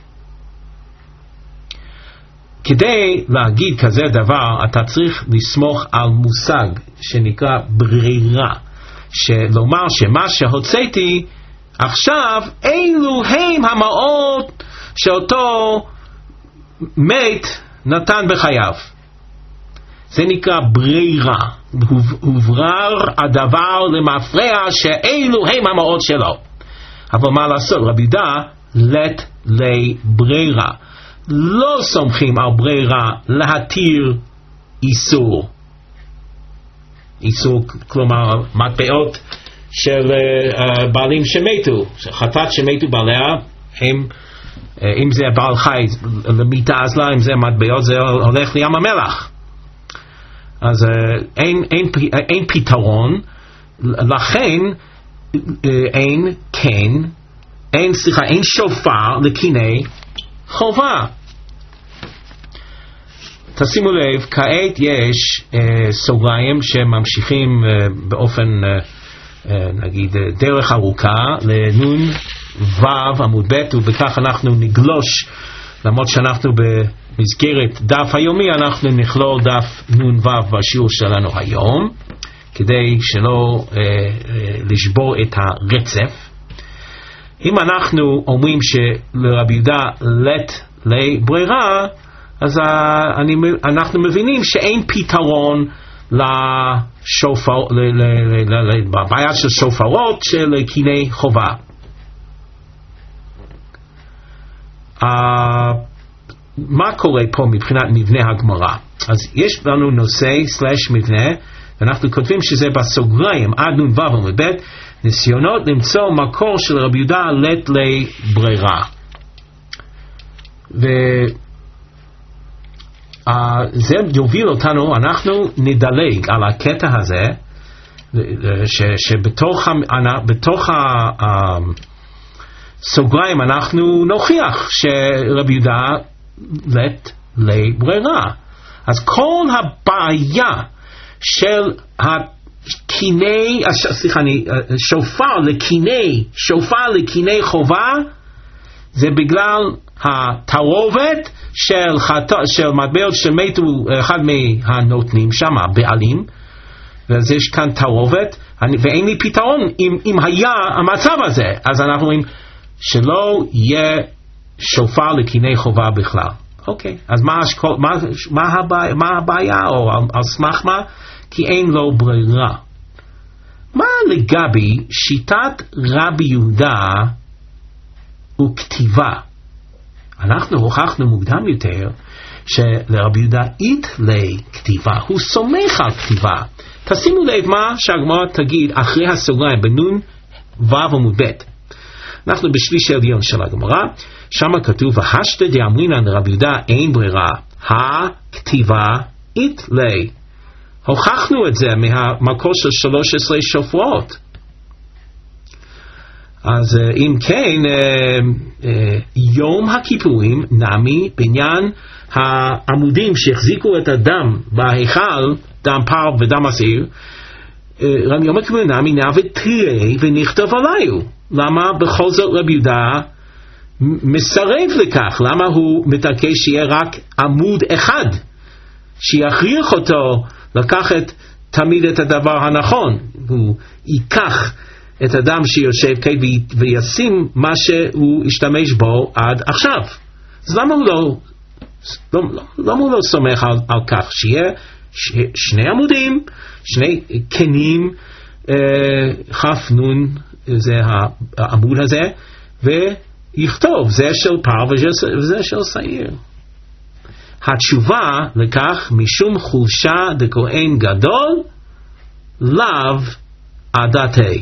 כדי להגיד כזה דבר אתה צריך לסמוך על מושג שנקרא ברירה, שלומר שמה שהוצאתי עכשיו אלו הם המעות שאותו מת נתן בחייו. זה נקרא ברירה, הוברר הדבר למפרע שאלו הם המעות שלו. אבל מה לעשות, רבי יהודה לית לי ברירה, לא סומכים על ברירה להתיר איסור. איסור כלומר מטבעות של בעלים שמתו, חטאת שמתו בעליה, הם אם זה בעל חי למיטה אז לה, אם זה מטבעות זה הולך לים המלח. אז אין פתרון, לכן אין שופר לקיני חובה. תשימו לב, כעת יש סוגריים שממשיכים באופן נגיד דרך ארוכה לנון ו' עמוד ב', ובכך אנחנו נגלוש, למרות שאנחנו במסגרת דף היומי, אנחנו נכלול דף נון ו' בשיעור שלנו היום, כדי שלא לשבור את הרצף. אם אנחנו אומרים שלרבי יהודה לית לי ברירה, אז אנחנו מבינים שאין פתרון לבעיה של שופרות של קיני חובה. מה קורה פה מבחינת מבנה הגמרא? אז יש לנו נושא / מבנה, ואנחנו כותבים שזה בסוגריים עד נון ו' עמוד ב', ניסיונות למצוא מקור של רבי יהודה לית לי ברירה. זה יוביל אותנו, אנחנו נדלג על הקטע הזה, שבתוך הסוגריים אנחנו נוכיח שרבי יהודה לית לי ברירה. אז כל הבעיה של שופר לקיני חובה זה בגלל התערובת של מטבעות שמתו אחד מהנותנים שם, הבעלים, ואז יש כאן תערובת, ואין לי פתרון אם היה המצב הזה. אז אנחנו אומרים שלא יהיה שופר לקיני חובה בכלל. אוקיי, אז מה הבעיה, או על סמך מה? כי אין לו ברירה. מה לגבי שיטת רבי יהודה וכתיבה? אנחנו הוכחנו מוקדם יותר שלרבי יהודה איתלי כתיבה, הוא סומך על כתיבה. תשימו לב מה שהגמרא תגיד אחרי הסוגריים בנון ו' עמוד ב'. אנחנו בשליש העליון של הגמרא, שם כתוב והשתא דאמרינן לרבי יהודה אין ברירה, הכתיבה איתלי. הוכחנו את זה מהמקור של 13 שופרות. אז אם כן, יום הכיפורים נמי בעניין העמודים שהחזיקו את הדם בהיכל, דם פר ודם אסיר, יום הכיפורים נמי נעבד תראה ונכתב עליו. למה בכל זאת רבי יהודה מסרב לכך? למה הוא מתעקש שיהיה רק עמוד אחד שיכריח אותו לקחת תמיד את הדבר הנכון? הוא ייקח את הדם שיושב וישים מה שהוא השתמש בו עד עכשיו. אז למה הוא לא סומך על כך שיהיה שני עמודים, שני קנים, כף נון זה העמוד הזה, ויכתוב זה של פר וזה של שעיר? התשובה לכך משום חולשה דכהן גדול לאו עדתי.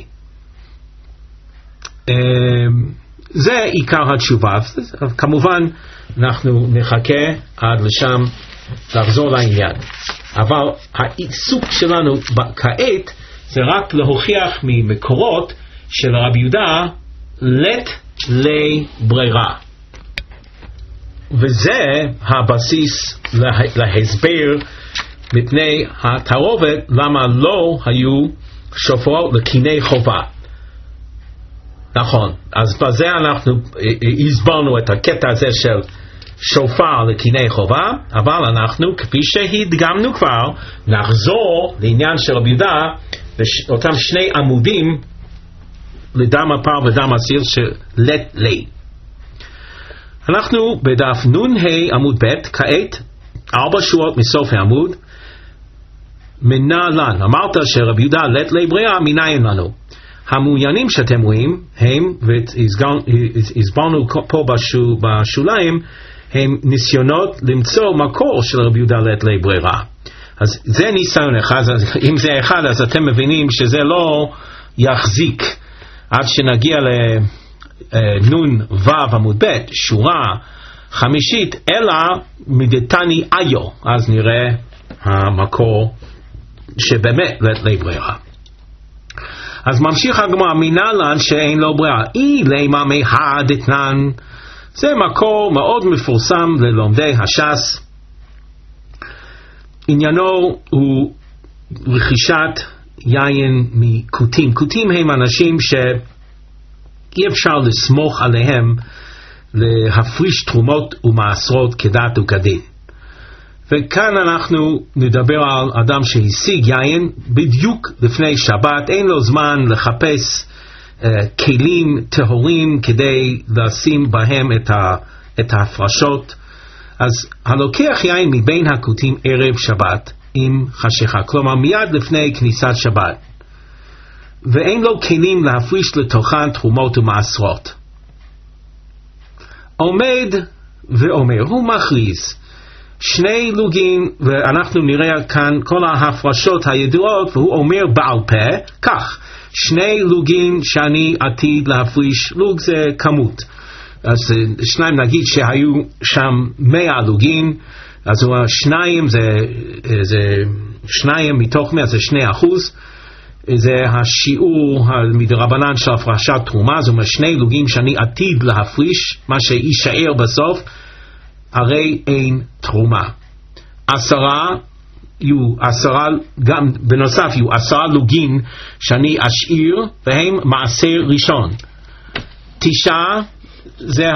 זה עיקר התשובה. כמובן אנחנו נחכה עד לשם לחזור לעניין, אבל העיסוק שלנו כעת זה רק להוכיח ממקורות של רבי יהודה לית לי ברירה, וזה הבסיס להסבר מפני התערובת למה לא היו שופרות לקיני חובה. נכון, אז בזה אנחנו הסברנו את הקטע הזה של שופר לקיני חובה, אבל אנחנו כפי שהדגמנו כבר נחזור לעניין של רבי יהודה אותם שני עמודים לדם הפר ודם אסיר שלית לי. אנחנו בדף נון ה' עמוד ב', כעת 4 שורות מסוף העמוד. מנהלן, אמרת שרבי יהודה לית לי בריאה, מניין לנו? המעוניינים שאתם רואים הם, והסברנו פה בשוליים, הם ניסיונות למצוא מקור של רבי יהודה לית לי ברירה. אז זה ניסיון אחד, אם זה אחד אז אתם מבינים שזה לא יחזיק עד שנגיע לנון ו' עמוד ב', שורה חמישית, אלא מדתני איו, אז נראה המקור שבאמת לית לי ברירה. אז ממשיך הגמרא, מנהלן שאין לו ברירה, אי לימה מהדתנן, זה מקור מאוד מפורסם ללומדי הש"ס. עניינו הוא רכישת יין מקוטים. קוטים הם אנשים שאי אפשר לסמוך עליהם להפריש תרומות ומעשרות כדת וכדין. וכאן אנחנו נדבר על אדם שהשיג יין בדיוק לפני שבת, אין לו זמן לחפש כלים טהורים כדי לשים בהם את ההפרשות. אז הלוקח יין מבין הכותים ערב שבת עם חשיכה, כלומר מיד לפני כניסת שבת, ואין לו כלים להפריש לתוכן תרומות ומעשרות, עומד ואומר, הוא מכריז 2 לוגין, ואנחנו נראה כאן כל ההפרשות הידועות, והוא אומר בעל פה כך, 2 לוגין שאני עתיד להפריש. לוג זה כמות, אז 2 נגיד שהיו שם 100 לוגין, אז 2 זה 2 מתוך 100 זה 2%, זה השיעור מדרבנן של הפרשת תרומה. זאת אומרת 2 לוגין שאני עתיד להפריש, מה שישאר בסוף הרי אין תרומה. 10 גם בנוסף יהיו 10 לוגין שאני אשאיר, והם מעשר ראשון. 9 זה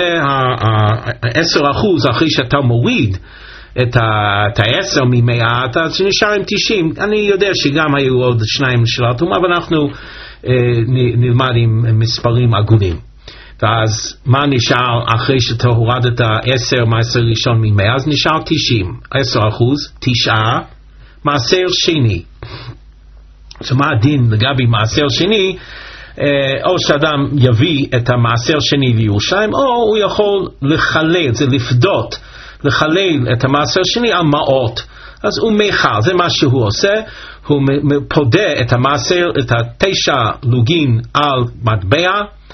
10% אחרי שאתה מוריד את 10 מ-100, אתה נשאר עם 90. אני יודע שגם היו עוד 2 של התרומה, אבל אנחנו נלמד עם מספרים עגולים. ואז מה נשאר אחרי שאתה הורדת 10 מעשר ראשון מ-100? אז נשאר 90, 10%, 9 מעשר שני. אז מה הדין לגבי מעשר שני? או שאדם יביא את המעשר שני לירושלים, או הוא יכול לחלל, זה לפדות, לחלל את המעשר שני על מעות. אז הוא מחל, זה מה שהוא עושה, הוא פודה את המעשר, את 9 לוגין על מטבע,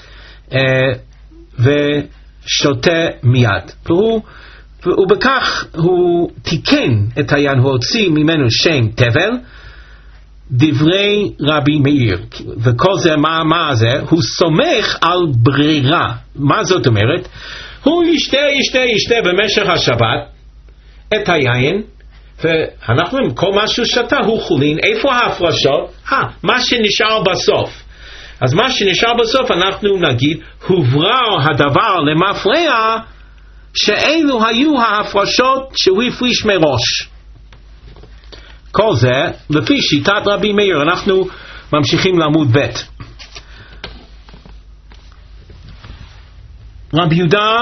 ושותה מיד. ובכך הוא תיקן את היין, הוא הוציא ממנו שם תבל, דברי רבי מאיר. וכל זה, מה זה? הוא סומך על ברירה. מה זאת אומרת? הוא ישתה במשך השבת את היין, ואנחנו עם כל מה שהוא שתה הוא חולין. איפה ההפרשות? מה שנשאר בסוף. אז מה שנשאר בסוף אנחנו נגיד, הוברר הדבר למפרע, שאלו היו ההפרשות שהוא הפריש מראש. כל זה לפי שיטת רבי מאיר. אנחנו ממשיכים לעמוד ב'. רבי יהודה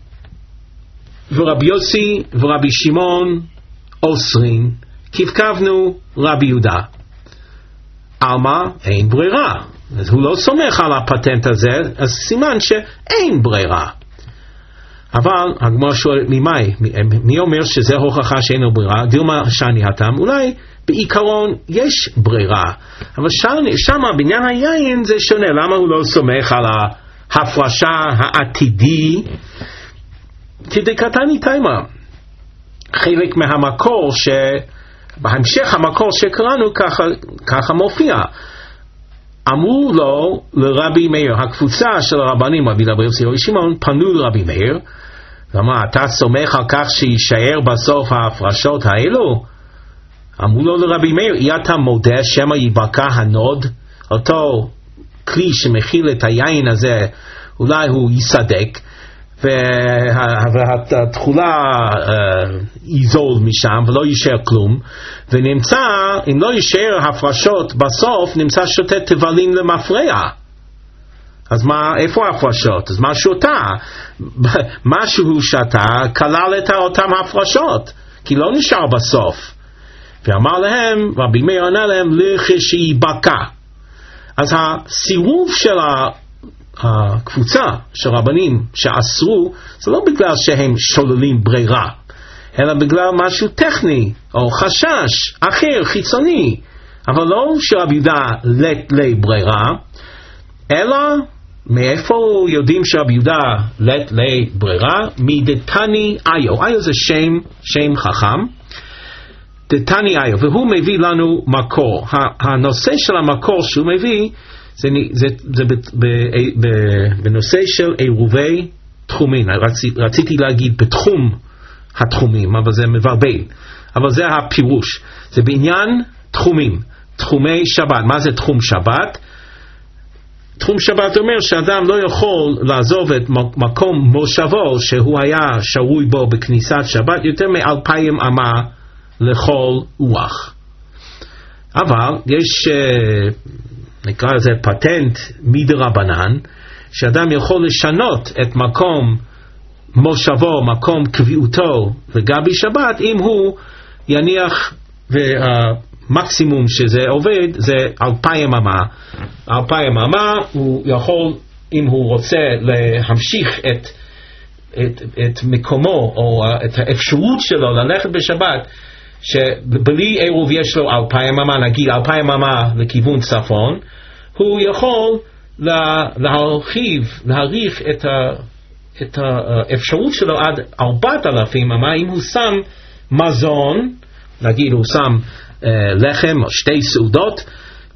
ורבי יוסי ורבי שמעון אוסרין, כבקבנו רבי יהודה. אלמה אין ברירה. אז הוא לא סומך על הפטנט הזה, אז סימן שאין ברירה. אבל הגמרא שואל, מי אומר שזה הוכחה שאין לו ברירה? דילמה שני התם, אולי בעיקרון יש ברירה, אבל שם בעניין היין זה שונה. למה הוא לא סומך על ההפרשה העתידי? כדקתני תימה, חלק מהמקור בהמשך המקור שקראנו ככה מופיע. אמרו לו לרבי מאיר, הקבוצה של הרבנים רבי יוסי ורבי שמעון פנו לרבי מאיר, למה אתה סומך על כך שישאר בסוף ההפרשות האלו? אמרו לו לרבי מאיר, אתה מודה שמא יבקע הנוד, אותו כלי שמכיל את היין הזה אולי הוא יסדק והתחולה יזול משם ולא יישאר כלום, ונמצא, אם לא יישאר הפרשות בסוף, נמצא שותה תבלין למפרע. אז איפה ההפרשות? אז מה שותה? מה שהוא שתה כלל את אותם הפרשות, כי לא נשאר בסוף. ואמר להם, רבי מאיר ענה להם, לכשיבקע. אז הסירוב של הקבוצה של רבנים שאסרו, זה לא בגלל שהם שוללים ברירה, אלא בגלל משהו טכני או חשש אחר חיצוני, אבל לא שרבי יהודה לית לי ברירה, אלא מאיפה יודעים שרבי יהודה לית לי ברירה? מדתני איו. איו זה שם חכם, דתני איו, והוא מביא לנו מקור. הנושא של המקור שהוא מביא זה בנושא של עירובי תחומים. רציתי להגיד בתחום התחומים, אבל זה מבלבל, אבל זה הפירוש. זה בעניין תחומים, תחומי שבת. מה זה תחום שבת? תחום שבת אומר שאדם לא יכול לעזוב את מקום מושבו שהוא היה שרוי בו בכניסת שבת יותר מ2,000 אמה לכל רוח. אבל יש נקרא לזה פטנט מדרבנן, שאדם יכול לשנות את מקום מושבו, מקום קביעותו לגבי שבת, אם הוא יניח, והמקסימום שזה עובד זה 2,000 אמה. 2,000 אמה הוא יכול, אם הוא רוצה להמשיך את מקומו או את האפשרות שלו ללכת בשבת, שבלי עירוב יש לו 2,000 אמה, נגיד 2,000 אמה לכיוון צפון, הוא יכול להאריך את האפשרות שלו עד 4,000 אמה, אם הוא שם מזון, נגיד הוא שם לחם או 2 סעודות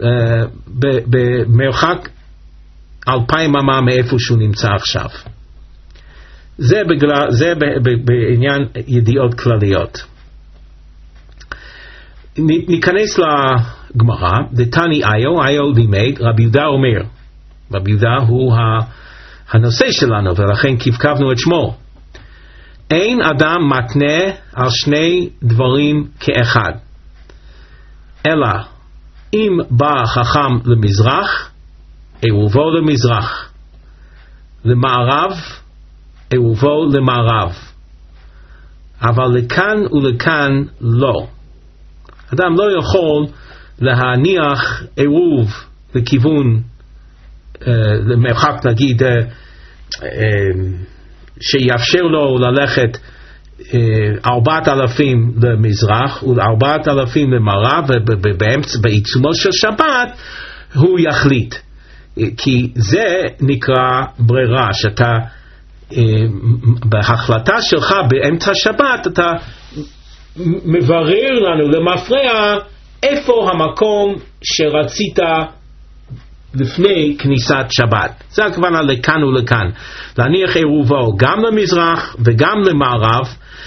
במרחק 2,000 אמה מאיפה שהוא נמצא עכשיו. זה בעניין ידיעות כלליות. ניכנס לגמרא. דתני איו לימד, רבי יהודה אומר, רבי יהודה הוא הנושא שלנו, ולכן כבקבנו את שמו. אין אדם מתנה על 2 דברים כאחד, אלא אם בא חכם למזרח, עירובו למזרח, למערב, עירובו למערב. אבל לכאן ולכאן לא. אדם לא יכול להניח עירוב לכיוון, למרחק נגיד, שיאפשר לו ללכת 4,000 למזרח ו4,000 למערב, בעיצומו של שבת הוא יחליט. כי זה נקרא ברירה, שאתה בהחלטה שלך באמצע שבת אתה מברר לנו למפרע איפה המקום שרצית לפני כניסת שבת. זה הכוונה לכאן ולכאן, להניח עירובו גם למזרח וגם למערב,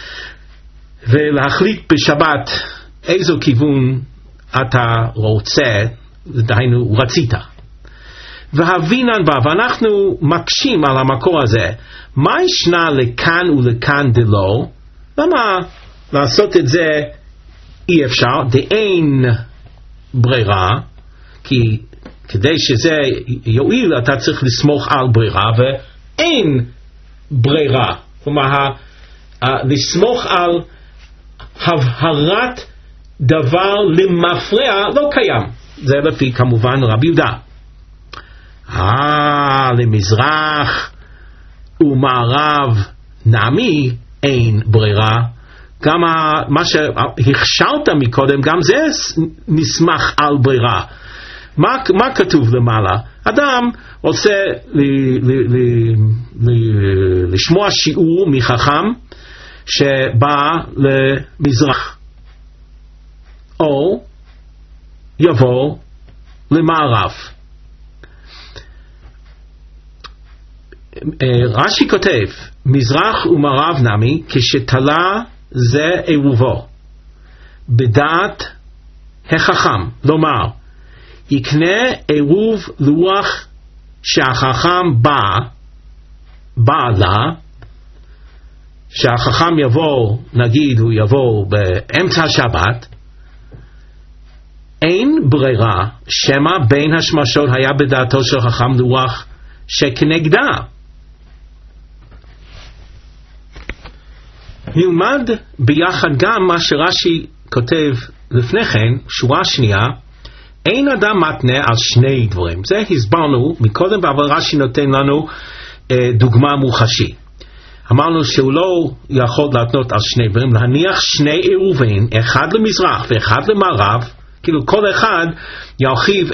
ולהחליט בשבת איזו כיוון אתה רוצה, דהיינו רצית. והבינן בה, ואנחנו מקשים על המקור הזה, מה ישנה לכאן ולכאן דלא? למה לעשות את זה אי אפשר? דאין ברירה, כי כדי שזה יועיל אתה צריך לסמוך על ברירה, ואין ברירה. כלומר, לסמוך על הבהרת דבר למפרע לא קיים. זה לפי כמובן רבי יהודה. למזרח ומערב נעמי אין ברירה. גם מה שהכשרת מקודם, גם זה נסמך על ברירה. מה כתוב למעלה? אדם רוצה לשמוע שיעור מחכם שבא למזרח, או יבוא למערב. רש"י כותב, מזרח ומערב נמי, כשתלה זה עירובו בדעת החכם, לומר יקנה עירוב לוח שהחכם בא לה, שהחכם יבוא, נגיד הוא יבוא באמצע השבת, אין ברירה, שמה בין השמשות היה בדעתו של חכם לוח שכנגדה. נלמד ביחד גם מה שרש"י כותב לפני כן, שורה שנייה, אין אדם מתנה על שני דברים. זה הסברנו מקודם, אבל רש"י נותן לנו דוגמה מוחשי. אמרנו שהוא לא יכול להתנות על שני דברים, להניח שני עירובין, אחד למזרח ואחד למערב, כאילו כל אחד ירחיב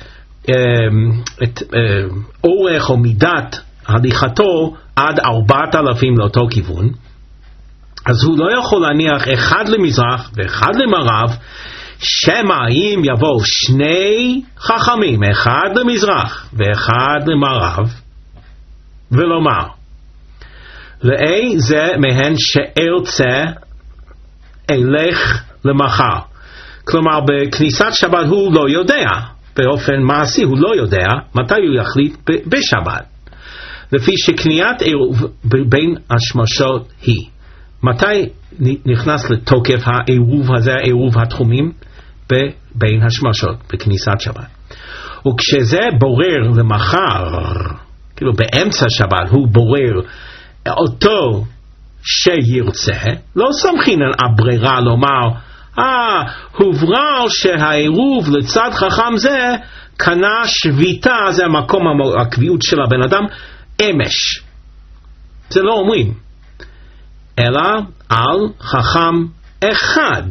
את אורך או מידת הליכתו עד 4,000 לאותו כיוון. אז הוא לא יכול להניח אחד למזרח ואחד למערב, שמא אם יבוא שני חכמים, אחד למזרח ואחד למערב, ולומר לאי זה מהן שארצה אלך למחר. כלומר בכניסת שבת הוא לא יודע, באופן מעשי הוא לא יודע מתי הוא יחליט בשבת, לפי שקניית עירוב בין השמשות היא. מתי נכנס לתוקף העירוב הזה, העירוב התחומים בין השמשות בכניסת שבת? וכשזה בורר למחר, כאילו באמצע שבת הוא בורר אותו שירצה, לא סמכין על הברירה לומר הוברר שהעירוב לצד חכם זה קנה שביתה, זה המקום הקביעות של הבן אדם, אמש. זה לא אומרים, אלא על חכם אחד,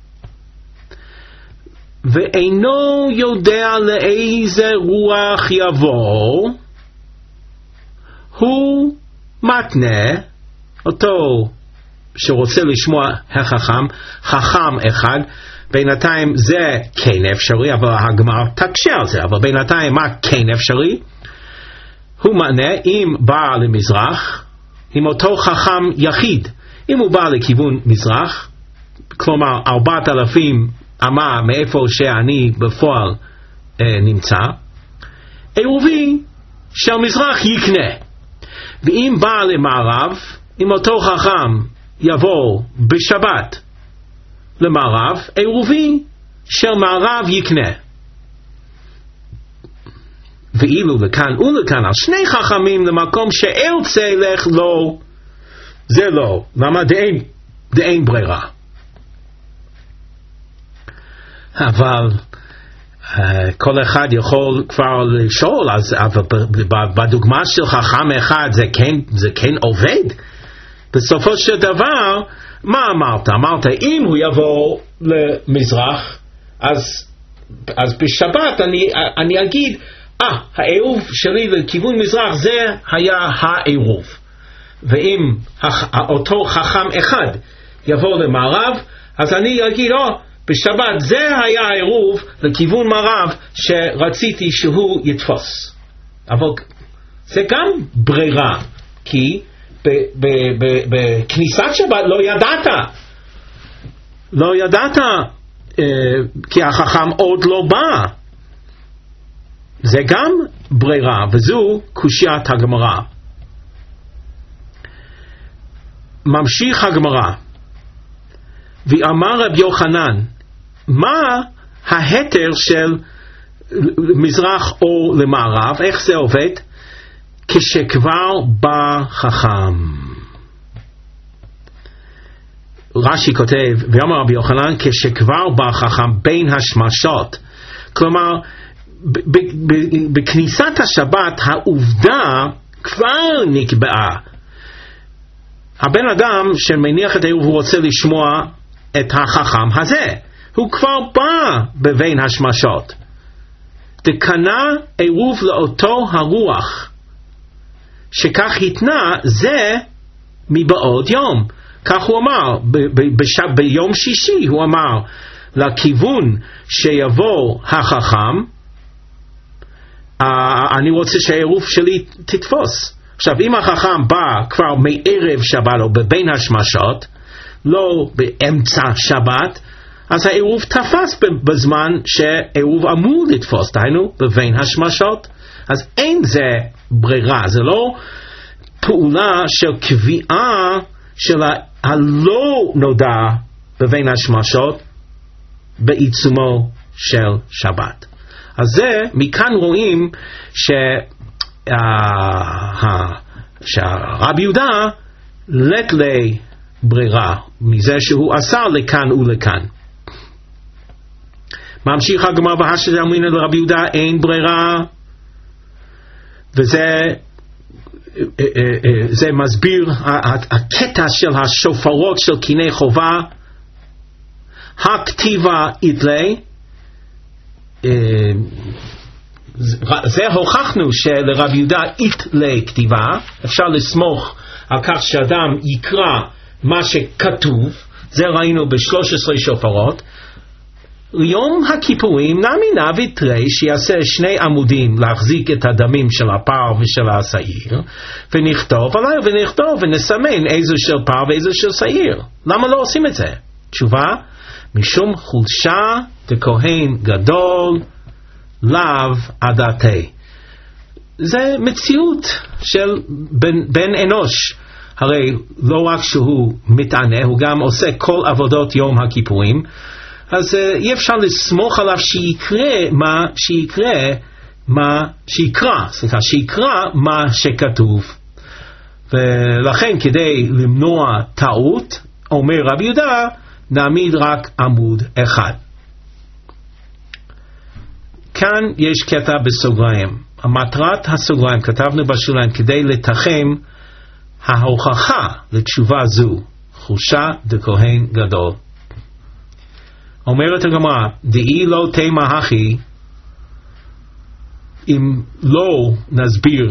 ואינו יודע לאיזה רוח יבוא, הוא מתנה אותו שרוצה לשמוע החכם, חכם אחד. בינתיים זה כן אפשרי, אבל הגמרא תקשה על זה, אבל בינתיים מה כן אפשרי? הוא מתנה אם בא למזרח עם אותו חכם יחיד. אם הוא בא לכיוון מזרח, כלומר 4,000 אמה מאיפה שאני בפועל נמצא, עירובי של מזרח יקנה. ואם בא למערב, אם אותו חכם יבוא בשבת למערב, עירובי של מערב יקנה. ואילו לכאן ולכאן על שני חכמים למקום שארצה לך לא, זה לא. למה? דאין ברירה. אבל כל אחד יכול כבר לשאול, אז בדוגמה של חכם אחד זה כן עובד. בסופו של דבר, מה אמרת? אמרת, אם הוא יבוא למזרח, אז בשבת אני אגיד, העירוב שלי לכיוון מזרח זה היה העירוב. ואם אותו חכם אחד יבוא למערב, אז אני אגיד, בשבת זה היה העירוב לכיוון מערב שרציתי שהוא יתפוס. אבל זה גם ברירה, כי בכניסת שבת לא ידעת כי החכם עוד לא בא. זה גם ברירה, וזו קושיית הגמרא. ממשיך הגמרא, ואמר רב יוחנן, מה ההתר של מזרח או למערב? איך זה עובד? כשכבר בא חכם. רש"י כותב, ואמר רבי יוחנן, כשכבר בא חכם בין השמשות. כלומר, בכניסת השבת העובדה כבר נקבעה. הבן אדם שמניח את העירוב הוא רוצה לשמוע את החכם הזה. הוא כבר בא בבין השמשות. דקנה עירוב לאותו הרוח. שכך התנה זה מבעוד יום. כך הוא אמר, ביום שישי הוא אמר, לכיוון שיבוא החכם, אני רוצה שהעירוב שלי תתפוס. עכשיו, אם החכם בא כבר מערב שבת או בבין השמשות, לא באמצע שבת, אז העירוב תפס בזמן שהעירוב אמור לתפוס, דהיינו בבין השמשות. אז אין זה ברירה, זה לא פעולה של קביעה של הלא נודע בבין השמשות בעיצומו של שבת. אז זה, מכאן רואים שהרב יהודה לט לי ברירה, מזה שהוא עשה לכאן ולכאן. ממשיך הגמרא בהשת אמרינן לרב יהודה אין ברירה, וזה מסביר הקטע של השופרות של קיני חובה, הכתיבה איתלי, זה הוכחנו שלרב יהודה איתלי כתיבה, אפשר לסמוך על כך שאדם יקרא מה שכתוב, זה ראינו ב13 שופרות. יום הכיפורים נמי נביא תרי שיעשה 2 עמודים להחזיק את הדמים של הפר ושל השעיר, ונכתוב עליו ונכתוב ונסמן איזו של פר ואיזו של שעיר. למה לא עושים את זה? תשובה, משום חולשה דכהן גדול לאו עדתי. זה מציאות של בן אנוש. הרי לא רק שהוא מתענה, הוא גם עושה כל עבודות יום הכיפורים, אז אי אפשר לסמוך עליו שיקרא מה שכתוב. ולכן כדי למנוע טעות, אומר רבי יהודה, נעמיד רק עמוד אחד. כאן יש קטע בסוגריים. המטרת הסוגריים, כתבנו בשוליים, כדי לתחם ההוכחה לתשובה זו, חולשה דכהן גדול. אומרת הגמרא, דאי לא תימה הכי, אם לא נסביר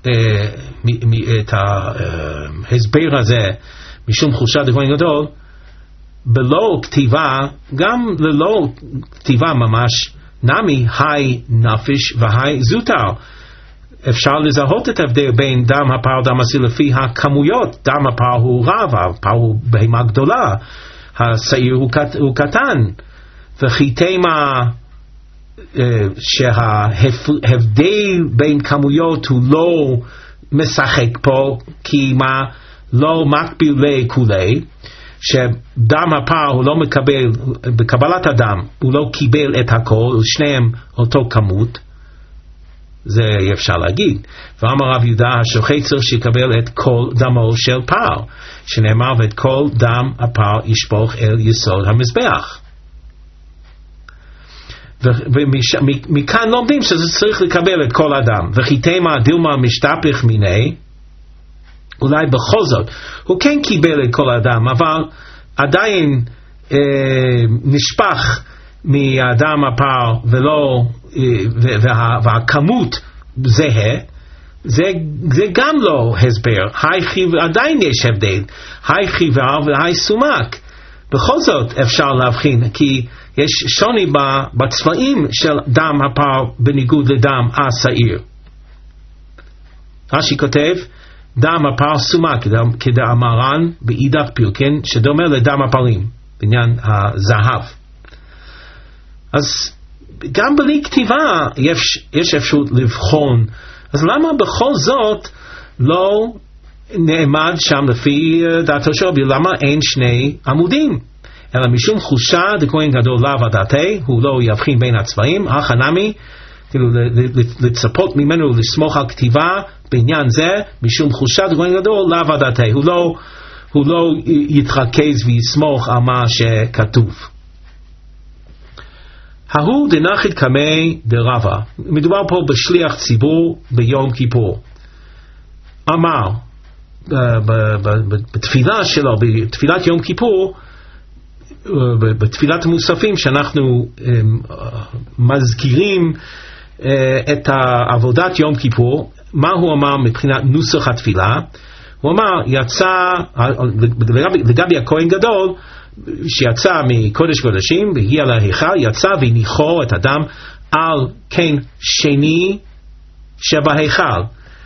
את ההסבר הזה משום חולשה דכהן גדול, בלא כתיבה, גם ללא כתיבה ממש, נמי היי נפש והי זוטר. אפשר לזהות את ההבדל בין דם הפר דם הסיר לפי הכמויות. דם הפר הוא רב, הפר הוא בהמה גדולה, השעיר הוא קטן. וכי תימה שההבדל בין כמויות הוא לא משחק פה, כי מה לא מקביל לכולי, שדם הפר הוא לא מקבל, בקבלת הדם הוא לא קיבל את הכל, שניהם אותו כמות, זה אפשר להגיד. ואמר רב יהודה, השוחט צריך שיקבל את כל דמו של פר, שנאמר ואת כל דם הפר ישפוך אל יסוד המזבח. ומכאן לומדים שזה צריך לקבל את כל הדם. וכי תימא דילמא משתפך מיני, אולי בכל זאת הוא כן קיבל את כל הדם, אבל עדיין נשפך מהדם הפר ולא, והכמות זהה, זה גם לא הסבר. עדיין יש הבדל, היי חיוור והי סומק. בכל זאת אפשר להבחין, כי יש שוני בצבעים של דם הפר בניגוד לדם השעיר. רש"י כותב דם הפר סומק כדאמרן באידך פירקין, שדומה לדם הפרים בעניין הזהב. אז גם בלי כתיבה יש אפשרות לבחון. אז למה בכל זאת לא נעמד שם לפי דעתו של רבי, למה אין שני עמודים? אלא משום חושה דכהן גדול לאו הדעתי, הוא לא יבחין בין הצבעים, החנמי, כאילו לצפות ממנו לסמוך על כתיבה בעניין זה, משום חושה דכהן גדול לאו הדעתי, הוא לא יתרכז ויסמוך על מה שכתוב. ההוא דנחית קמי דרבה, מדובר פה בשליח ציבור ביום כיפור. אמר בתפילה שלו, בתפילת יום כיפור, בתפילת המוספים שאנחנו מזכירים את עבודת יום כיפור, מה הוא אמר מבחינת נוסח התפילה? הוא אמר יצא לגבי הכהן גדול שיצא מקודש קודשים והגיע להיכל, יצא והניחו את הדם על קן שני שבהיכל.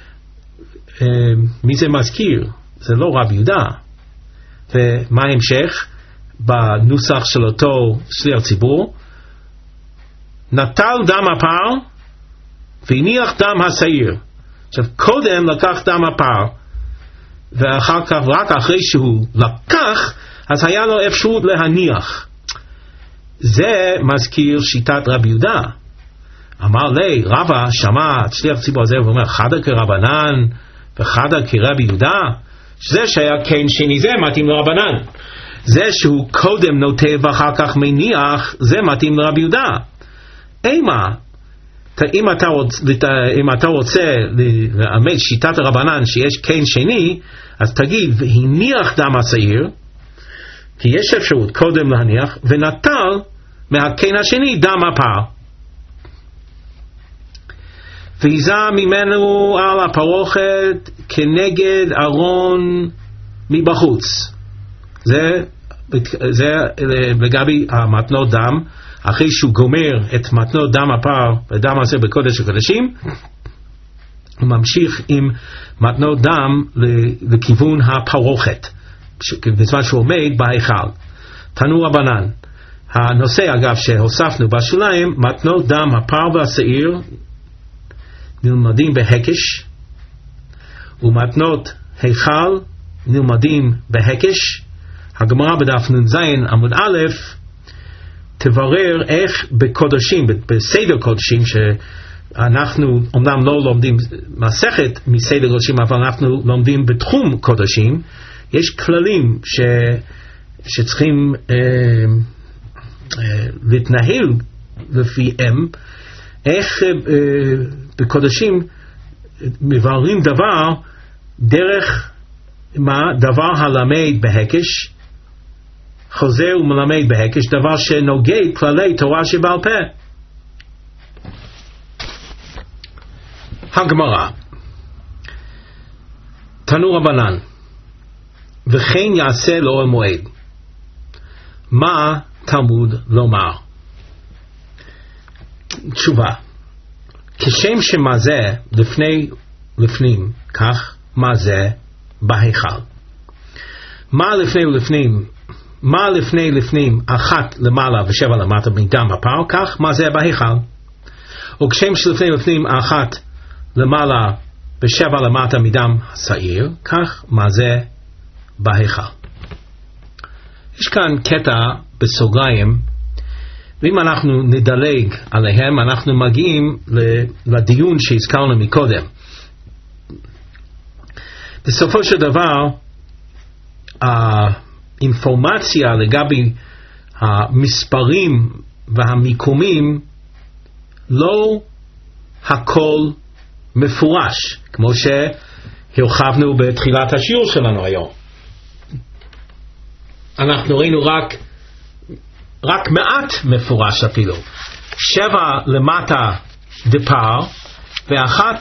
מי זה מזכיר? זה לא רב יהודה. ומה ההמשך בנוסח של אותו שליח ציבור? נטל דם הפר והניח דם השעיר. עכשיו קודם לקח דם הפר, ואחר כך רק אחרי שהוא לקח אז היה לו אפשרות להניח. זה מזכיר שיטת רבי יהודה. אמר לי רבא שמע את שליח ציבור הזה ואומר חדה כרבנן וחדה כרבי יהודה, שזה שהיה כן שני זה מתאים לרבנן, זה שהוא קודם נוטה ואחר כך מניח זה מתאים לרבי יהודה. אם אתה רוצה לאמץ שיטת הרבנן שיש כן שני, אז תגיד והניח דם השעיר, כי יש אפשרות קודם להניח, ונטל מהקן השני דם הפר והיזה ממנו על הפרוכת כנגד ארון מבחוץ. זה לגבי המתנות דם. אחרי שהוא גומר את מתנות דם הפר ודם הזה בקודש הקודשים, הוא ממשיך עם מתנות דם לכיוון הפרוכת בזמן שהוא עומד בהיכל. תנו רבנן, הנושא אגב שהוספנו בשוליים, מתנות דם הפר והשעיר נלמדים בהקש, ומתנות היכל נלמדים בהקש. הגמרא בדף נ"ז עמוד א' תברר איך בקודשים, בסדר קודשים, שאנחנו אמנם לא לומדים מסכת מסדר קודשים, אבל אנחנו לומדים בתחום קודשים, יש כללים שצריכים להתנהל לפיהם, איך בקודשים מבררים דבר דרך מה? דבר הלמד בהקש חוזר ומלמד בהקש, דבר שנוגד כללי תורה שבעל פה. הגמרא תנו רבנן וכן יעשה לו המועד. מה תלמוד לומר? תשובה, כשם שמה זה לפני לפנים, כך מה זה בהיכל. מה לפני ולפנים, מה לפני לפנים אחת למעלה ושבע למטה מדם הפר, כך מה זה בהיכל. וכשם שלפני לפנים אחת למעלה ושבע למטה מדם השעיר, כך מה זה בהיכל. יש כאן קטע בסוגריים ואם אנחנו נדלג עליהם, אנחנו מגיעים לדיון שהזכרנו מקודם. בסופו של דבר, האינפורמציה לגבי המספרים והמיקומים לא הכל מפורש, כמו שהרחבנו בתחילת השיעור שלנו היום. אנחנו ראינו רק מעט מפורש אפילו. 7 למטה דפר ואחת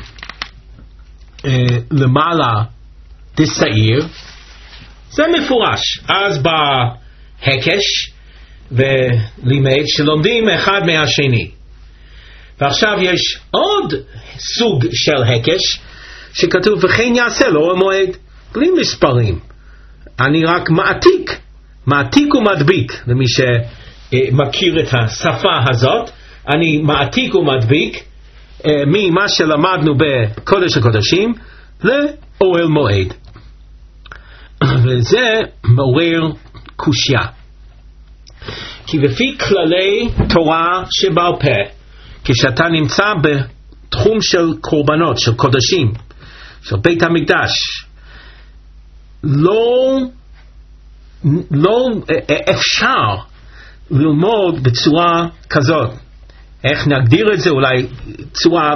למעלה דשעיר, זה מפורש. אז בהקש ולימד שלומדים אחד מהשני. ועכשיו יש עוד סוג של הקש שכתוב וכן יעשה לו המועד, בלי מספרים. אני רק מעתיק ומדביק. למי שמכיר את השפה הזאת, אני מעתיק ומדביק ממה שלמדנו בקודש הקודשים לאוהל מועד. וזה מעורר קושיה, כי לפי כללי תורה שבעל פה, כשאתה נמצא בתחום של קורבנות, של קודשים, של בית המקדש, לא אפשר ללמוד בצורה כזאת. איך נגדיר את זה? אולי צורה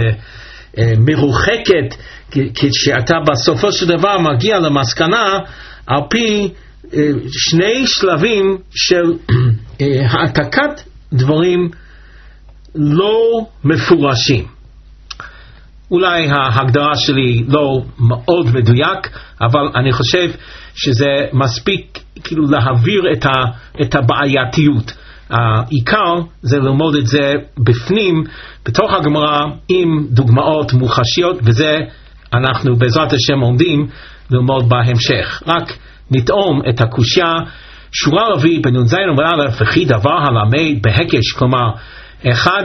מרוחקת, כשאתה בסופו של דבר מגיע למסקנה על פי שני שלבים של העתקת דברים לא מפורשים. אולי ההגדרה שלי לא מאוד מדויק, אבל אני חושב שזה מספיק כאילו להעביר את הבעייתיות. העיקר זה ללמוד את זה בפנים, בתוך הגמרא, עם דוגמאות מוחשיות, וזה אנחנו בעזרת השם עומדים ללמוד בהמשך. רק נטעום את הקושיה. שורה רביעית בנ"ז עמוד א', וכי דבר הלמד בהקש, כלומר אחד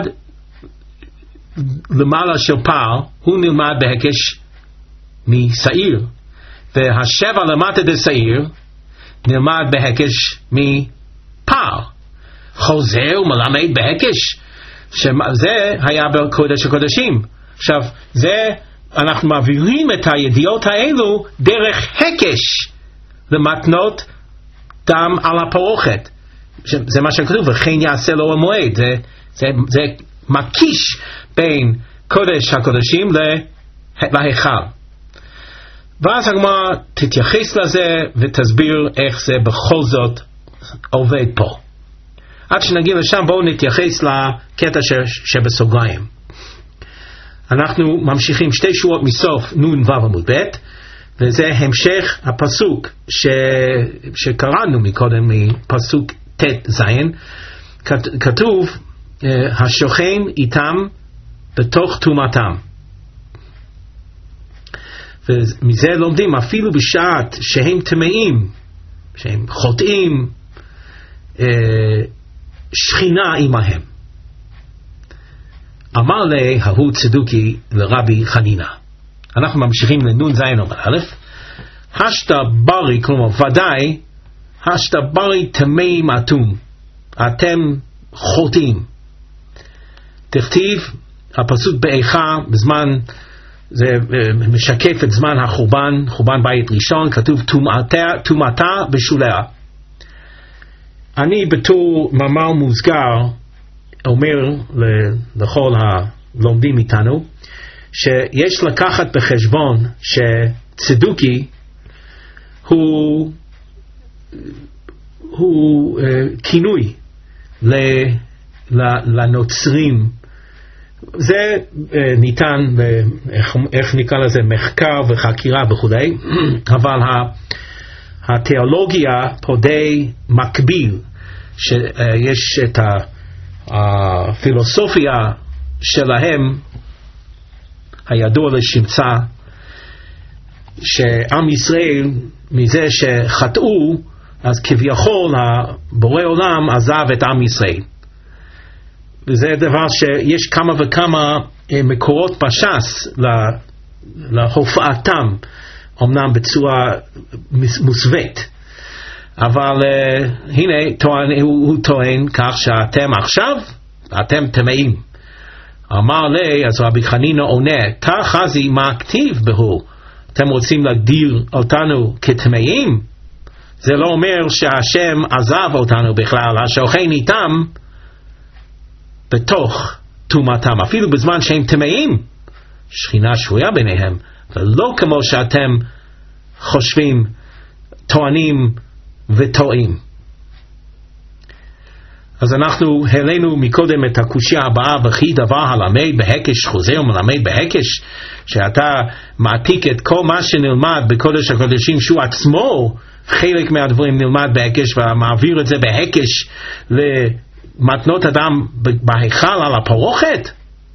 למעלה של פר, הוא נלמד בהקש משעיר, והשבע למטה דשעיר נלמד בהקש מפר. חוזר ומלמד בהקש, שזה היה בקודש הקודשים. עכשיו, זה אנחנו מעבירים את הידיעות האלו דרך הקש למתנות דם על הפרוכת. זה מה שכתוב, וכן יעשה לו המועד. זה מקיש בין קודש הקודשים להיכל. ואז הגמרא תתייחס לזה ותסביר איך זה בכל זאת עובד פה. עד שנגיע לשם בואו נתייחס לקטע שבסוגריים. אנחנו ממשיכים 2 שורות מסוף נ"ו עמוד ב', וזה המשך הפסוק שקראנו מקודם, מפסוק ט' ז'. כתוב השוכן איתם בתוך טומאתם. ומזה לומדים אפילו בשעת שהם טמאים, שהם חוטאים, שכינה עמהם. אמר להוא צדוקי לרבי חנינה. אנחנו ממשיכים לנ"ז עמוד א', השתא ברי, כלומר ודאי השתא ברי טמאים אתם, אתם חוטאים. תכתיב הפסוק באיכה, בזמן זה משקף את זמן החורבן, חורבן בית ראשון, כתוב טומאתה בשוליה. אני בתור מאמר מוסגר אומר לכל הלומדים איתנו שיש לקחת בחשבון שצדוקי הוא כינוי לנוצרים. זה ניתן, איך נקרא לזה, מחקר וחקירה וכו', אבל התיאולוגיה פה די מקביל, שיש את הפילוסופיה שלהם הידוע לשמצה, שעם ישראל מזה שחטאו אז כביכול הבורא עולם עזב את עם ישראל. וזה דבר שיש כמה וכמה מקורות בש"ס להופעתם, אמנם בצורה מוסווית, אבל הנה הוא טוען כך שאתם עכשיו, אתם טמאים. אמר לי, אז רבי חנינא עונה, תחזי מה כתיב בהו? אתם רוצים להגדיר אותנו כטמאים? זה לא אומר שהשם עזב אותנו בכלל, השוכן איתם בתוך טומאתם, אפילו בזמן שהם טמאים, שכינה שרויה ביניהם, ולא כמו שאתם חושבים, טוענים וטועים. אז אנחנו העלינו מקודם את הקושיה הבאה, וכי דבר הלמד בהקש חוזר מלמד בהקש, שאתה מעתיק את כל מה שנלמד בקודש הקודשים שהוא עצמו חלק מהדברים נלמד בהקש, ומעביר את זה בהקש למתנות אדם בהיכל על הפרוכת.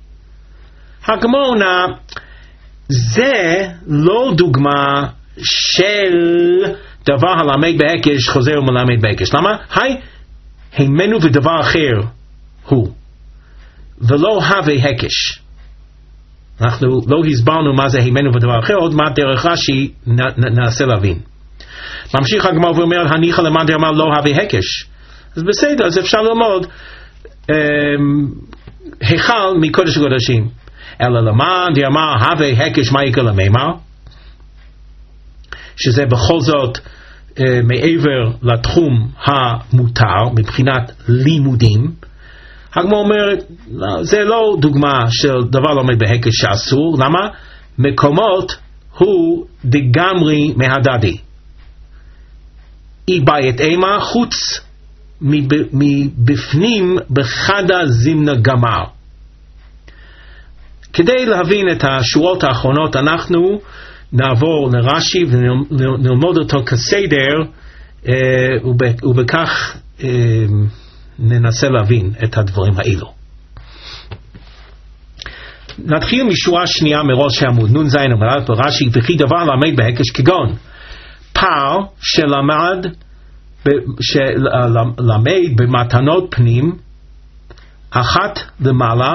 הגמרא, זה לא דוגמה של דבר הלמד בהקש חוזר ומלמד בהקש. למה? הימנו ודבר אחר הוא, ולא הווה הקש. אנחנו לא הסברנו מה זה הימנו ודבר אחר, עוד מעט דרך רש"י ננסה להבין. ממשיך הגמרא ואומר, הניחא למאן דאמר לא הווה הקש. אז בסדר, אז אפשר ללמוד היכל מקודש הקודשים. אלא למאן דאמר הווה הקש מה יקרא למימר, שזה בכל זאת מעבר לתחום המותר מבחינת לימודים. הגמרא אומרת, זה לא דוגמה של דבר לומד בהקש שאסור. למה? מקומות הוא דגמרי מהדדי. אי בית אימה חוץ מבפנים בחדה זימנה גמר. כדי להבין את השורות האחרונות אנחנו נעבור לרש"י ונלמוד אותו כסדר, ובכך ננסה להבין את הדברים האלו. נתחיל משורה שנייה מראש העמוד נ"ז אומרת ברש"י, וכי דבר למד בהקש כגון פר שלמד במתנות פנים אחת למעלה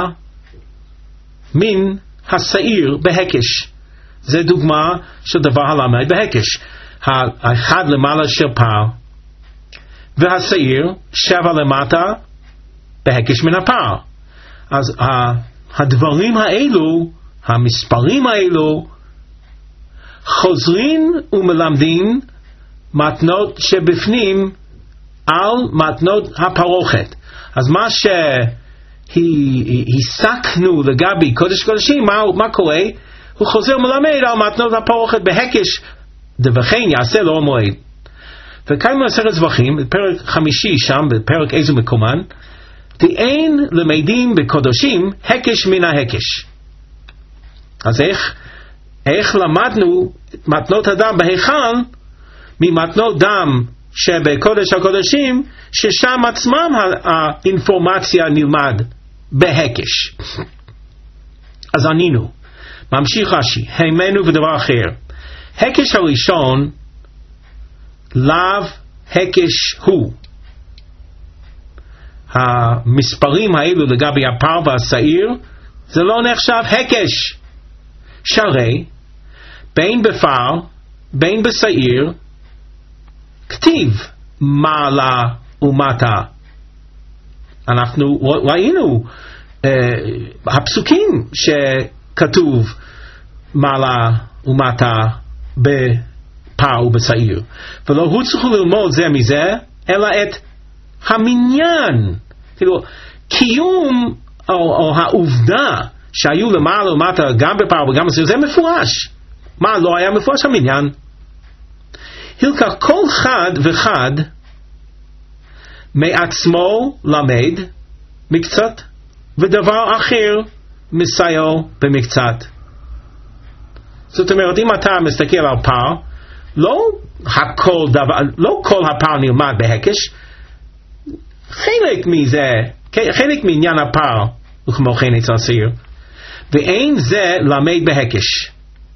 מן השעיר בהקש. זה דוגמה של דבר הלמד בהקש. האחד למעלה של פר והשעיר 7 למטה בהקש מן הפר. אז הדברים האלו, המספרים האלו, חוזרים ומלמדים מתנות שבפנים על מתנות הפרוכת. אז מה שהסקנו לגבי קודש קודשים, מה קורה? הוא חוזר מלמד על מתנות הפרוכת בהקש, וכן יעשה לו מועד. וכאן במסכת זבחים, בפרק 5 שם, בפרק איזה מקומן, אין למדים בקודשים הקש מן ההקש. אז איך למדנו מתנות הדם בהיכל ממתנות דם שבקודש הקודשים, ששם עצמם האינפורמציה נלמד בהקש. אז ענינו, ממשיך רש"י, הימנו ודבר אחר. הקש הראשון לאו הקש הוא. המספרים האלו לגבי הפר והשעיר זה לא נחשב הקש. שהרי בין בפר בין בשעיר כתיב מעלה ומטה. אנחנו ראינו הפסוקים שכתוב מעלה ומטה בפר ובשעיר, ולא הוא צריך ללמוד זה מזה אלא את המניין, כאילו קיום או העובדה שהיו למעלה ומטה גם בפר וגם בשעיר, זה מפורש. מה לא היה מפורש? המניין. הלקח כל חד וחד מעצמו למד מקצת, ודבר אחר מסייעו במקצת. זאת אומרת, אם אתה מסתכל על פר, לא כל הפר נלמד בהקש, חלק מזה, חלק מעניין הפר וכמו כן אצל השעיר, ואין זה למד בהקש.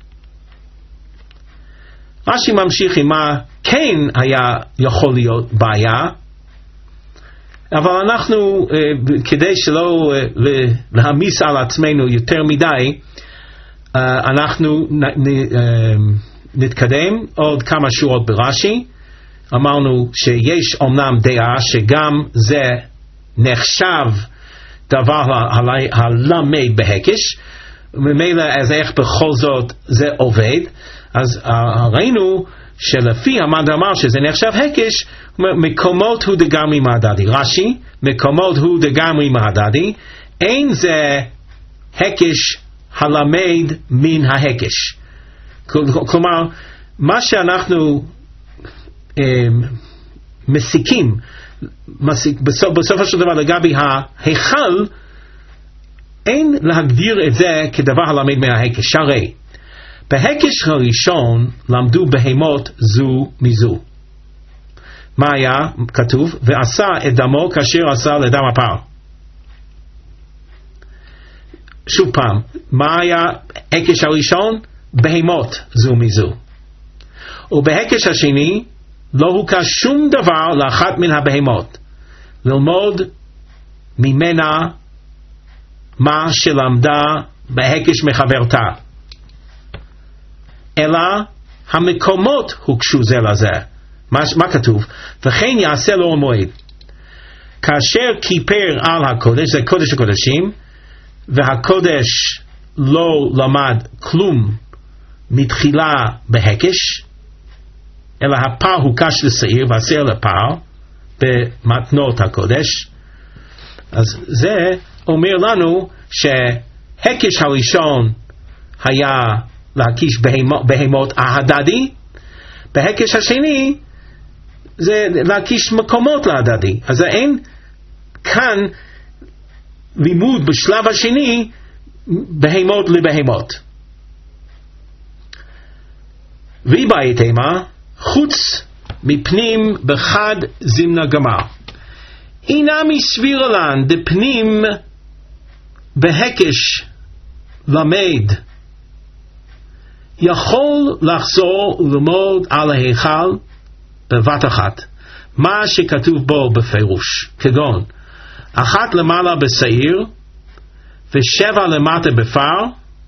רש"י ממשיך עם מה כן היה יכול להיות בעיה, אבל אנחנו כדי שלא להמיס על עצמנו יותר מדי, אנחנו נתקדם עוד כמה שורות ברש"י, אמרנו שיש אומנם דעה שגם זה נחשב דבר הלמד בהקש, וממילא אז איך בכל זאת זה עובד. אז ראינו שלפי המאמר שזה נחשב הקש, מקומות הוא דגמרי מהדדי. רש"י, מקומות הוא דגמרי מהדדי, אין זה הקש הלמד מן ההקש. כלומר, מה שאנחנו מסיקים בסופו של דבר לגבי ההיכל, אין להגדיר את זה כדבר הלמד מההקש. הרי בהקש הראשון למדו בהמות זו מזו. מה היה כתוב? ועשה את דמו כאשר עשה לדם הפר. שוב פעם, מה היה הקש הראשון? בהמות זו מזו. ובהקש השני לא הוקע שום דבר לאחת מן הבהמות, ללמוד ממנה מה שלמדה בהקש מחברתה, אלא המקומות הוקשו זה לזה. מה כתוב? וכן יעשה לו המועד כאשר כיפר על הקודש, זה קודש הקודשים, והקודש לא למד כלום מתחילה בהקש, אלא הפר הוקש לשעיר ועשר לפר במתנות הקודש. אז זה אומר לנו שהקש הראשון היה להקיש בהמות ההדדי, בהקש השני זה להקיש מקומות להדדי. אז אין כאן לימוד בשלב השני בהמות לבהמות. ויבאית אימה חוץ מפנים בחד זמנה גמר. אינמי סבירה לן דפנים בהקש למד יכול לחזור וללמוד על ההיכל בבת אחת מה שכתוב בו בפירוש, כגון 1 למעלה בשעיר ו7 למטה בפר,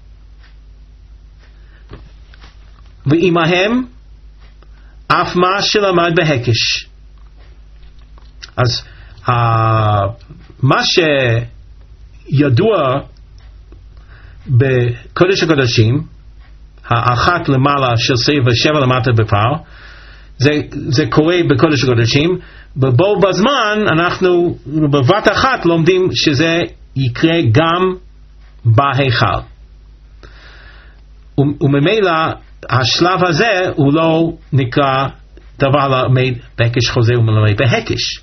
ועמהם אף מה שלמד בהקש. אז מה שידוע בקודש הקודשים, 1 למעלה של שעיר ו7 למטה בפר, זה קורה בקודש הקודשים, ובו בזמן אנחנו בבת אחת לומדים שזה יקרה גם בהיכל. וממילא השלב הזה הוא לא נקרא דבר למד בהקש חוזר ומלמד בהקש.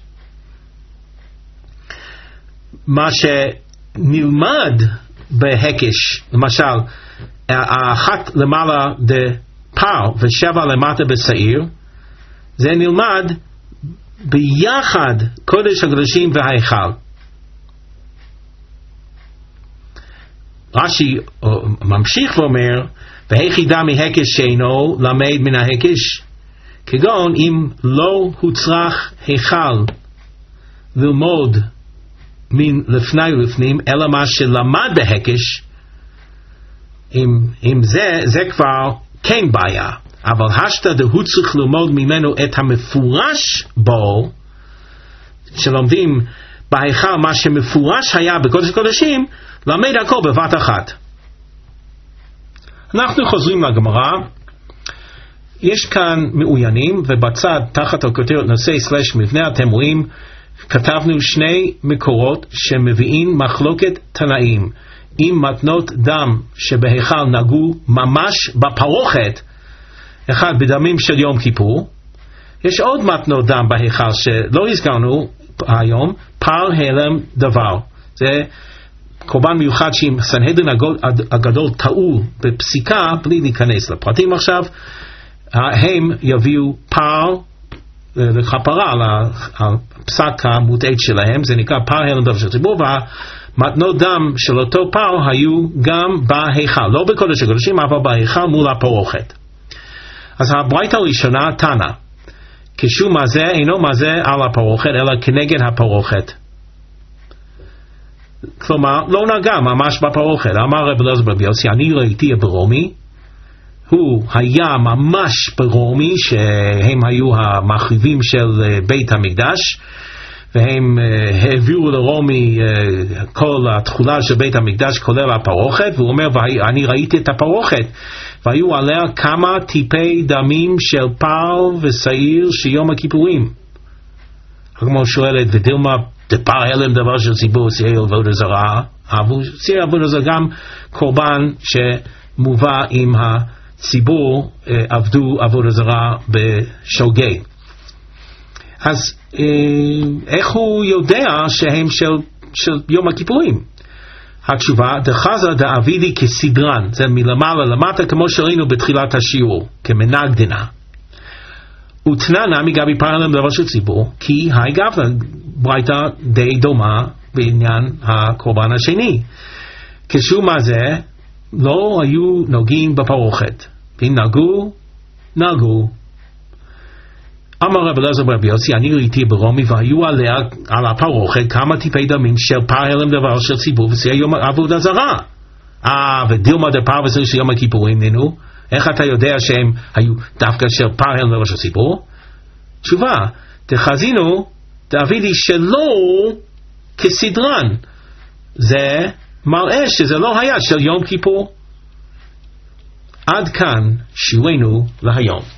מה שנלמד בהקש, למשל 1 למעלה בפר ו7 למטה בשעיר, זה נלמד ביחד קודש הקודשים וההיכל. רש"י ממשיך ואומר, והיחידה מהקש שאינו למד מן ההקש, כגון אם לא הוצרך היכל ללמוד מן לפני ולפנים, אלא מה שלמד בהקש, אם זה כבר כן בעיה. אבל השתא דהוא צריך ללמוד ממנו את המפורש בו, שלומדים בהיכל מה שמפורש היה בקודש הקודשים, למד הכל בבת אחת. אנחנו חוזרים לגמרא. יש כאן מעוינים, ובצד תחת הכותרת נושא / מבנה אתם רואים כתבנו 2 מקורות שמביאים מחלוקת תנאים. אם מתנות דם שבהיכל נגעו ממש בפרוכת, אחד בדמים של יום כיפור, יש עוד מתנות דם בהיכל שלא הזכרנו היום, פר הלם דבר. זה קורבן מיוחד שאם סנהדרין הגדול טעו בפסיקה, בלי להיכנס לפרטים עכשיו, הם יביאו פר לכפרה על הפסק המוטעית שלהם, זה נקרא פר הלם דבר של ציבור, והמתנות דם של אותו פר היו גם בהיכל, לא בקודש הקודשים, אבל בהיכל מול הפרוכת. אז הברייתא הראשונה תנא, כשום מזה אינו מזה על הפרוכת, אלא כנגד הפרוכת. כלומר, לא נגע ממש בפרוכת. אמר רב אלעזר ברבי יוסי, אני ראיתי ברומי, הוא היה ממש ברומי, שהם היו המחריבים של בית המקדש, והם העבירו לרומי כל התכולה של בית המקדש כולל הפרוכת, והוא אומר, אני ראיתי את הפרוכת, והיו עליה כמה טיפי דמים של פר ושעיר של יום הכיפורים. כמו שואלת, ודילמה דפר הלם דבר של ציבור סייר עבודה זרה, סייר עבודה זרה גם קורבן שמובא עם הציבור עבדו עבודה זרה בשוגג. אז איך הוא יודע שהם של יום הכיפורים? התשובה, דחזה דאבידי כסדרן, זה מלמעלה למטה כמו שראינו בתחילת השיעור, כמנהג דינה. ותננה מגבי פרלם דבר של ציבור, כי הגב ברייתא די דומה בעניין הקורבן השני. כשום הזה לא היו נוגעים בפרוכת, ואם נגעו. אמר רב אלעזר ברבי יוסי, אני ראיתי ברומי והיו עליה על הפרוכת כמה טיפי דמים של פר הלם דבר של ציבור וזה יום עבודה זרה. ודילמה דפר ושעיר של יום הכיפורים, נו, איך אתה יודע שהם היו דווקא של פר הלם דבר של ציבור? תשובה, תחזינו דאבידי שלא כסדרן, זה מראה שזה לא היה של יום כיפור. עד כאן שיעורנו להיום.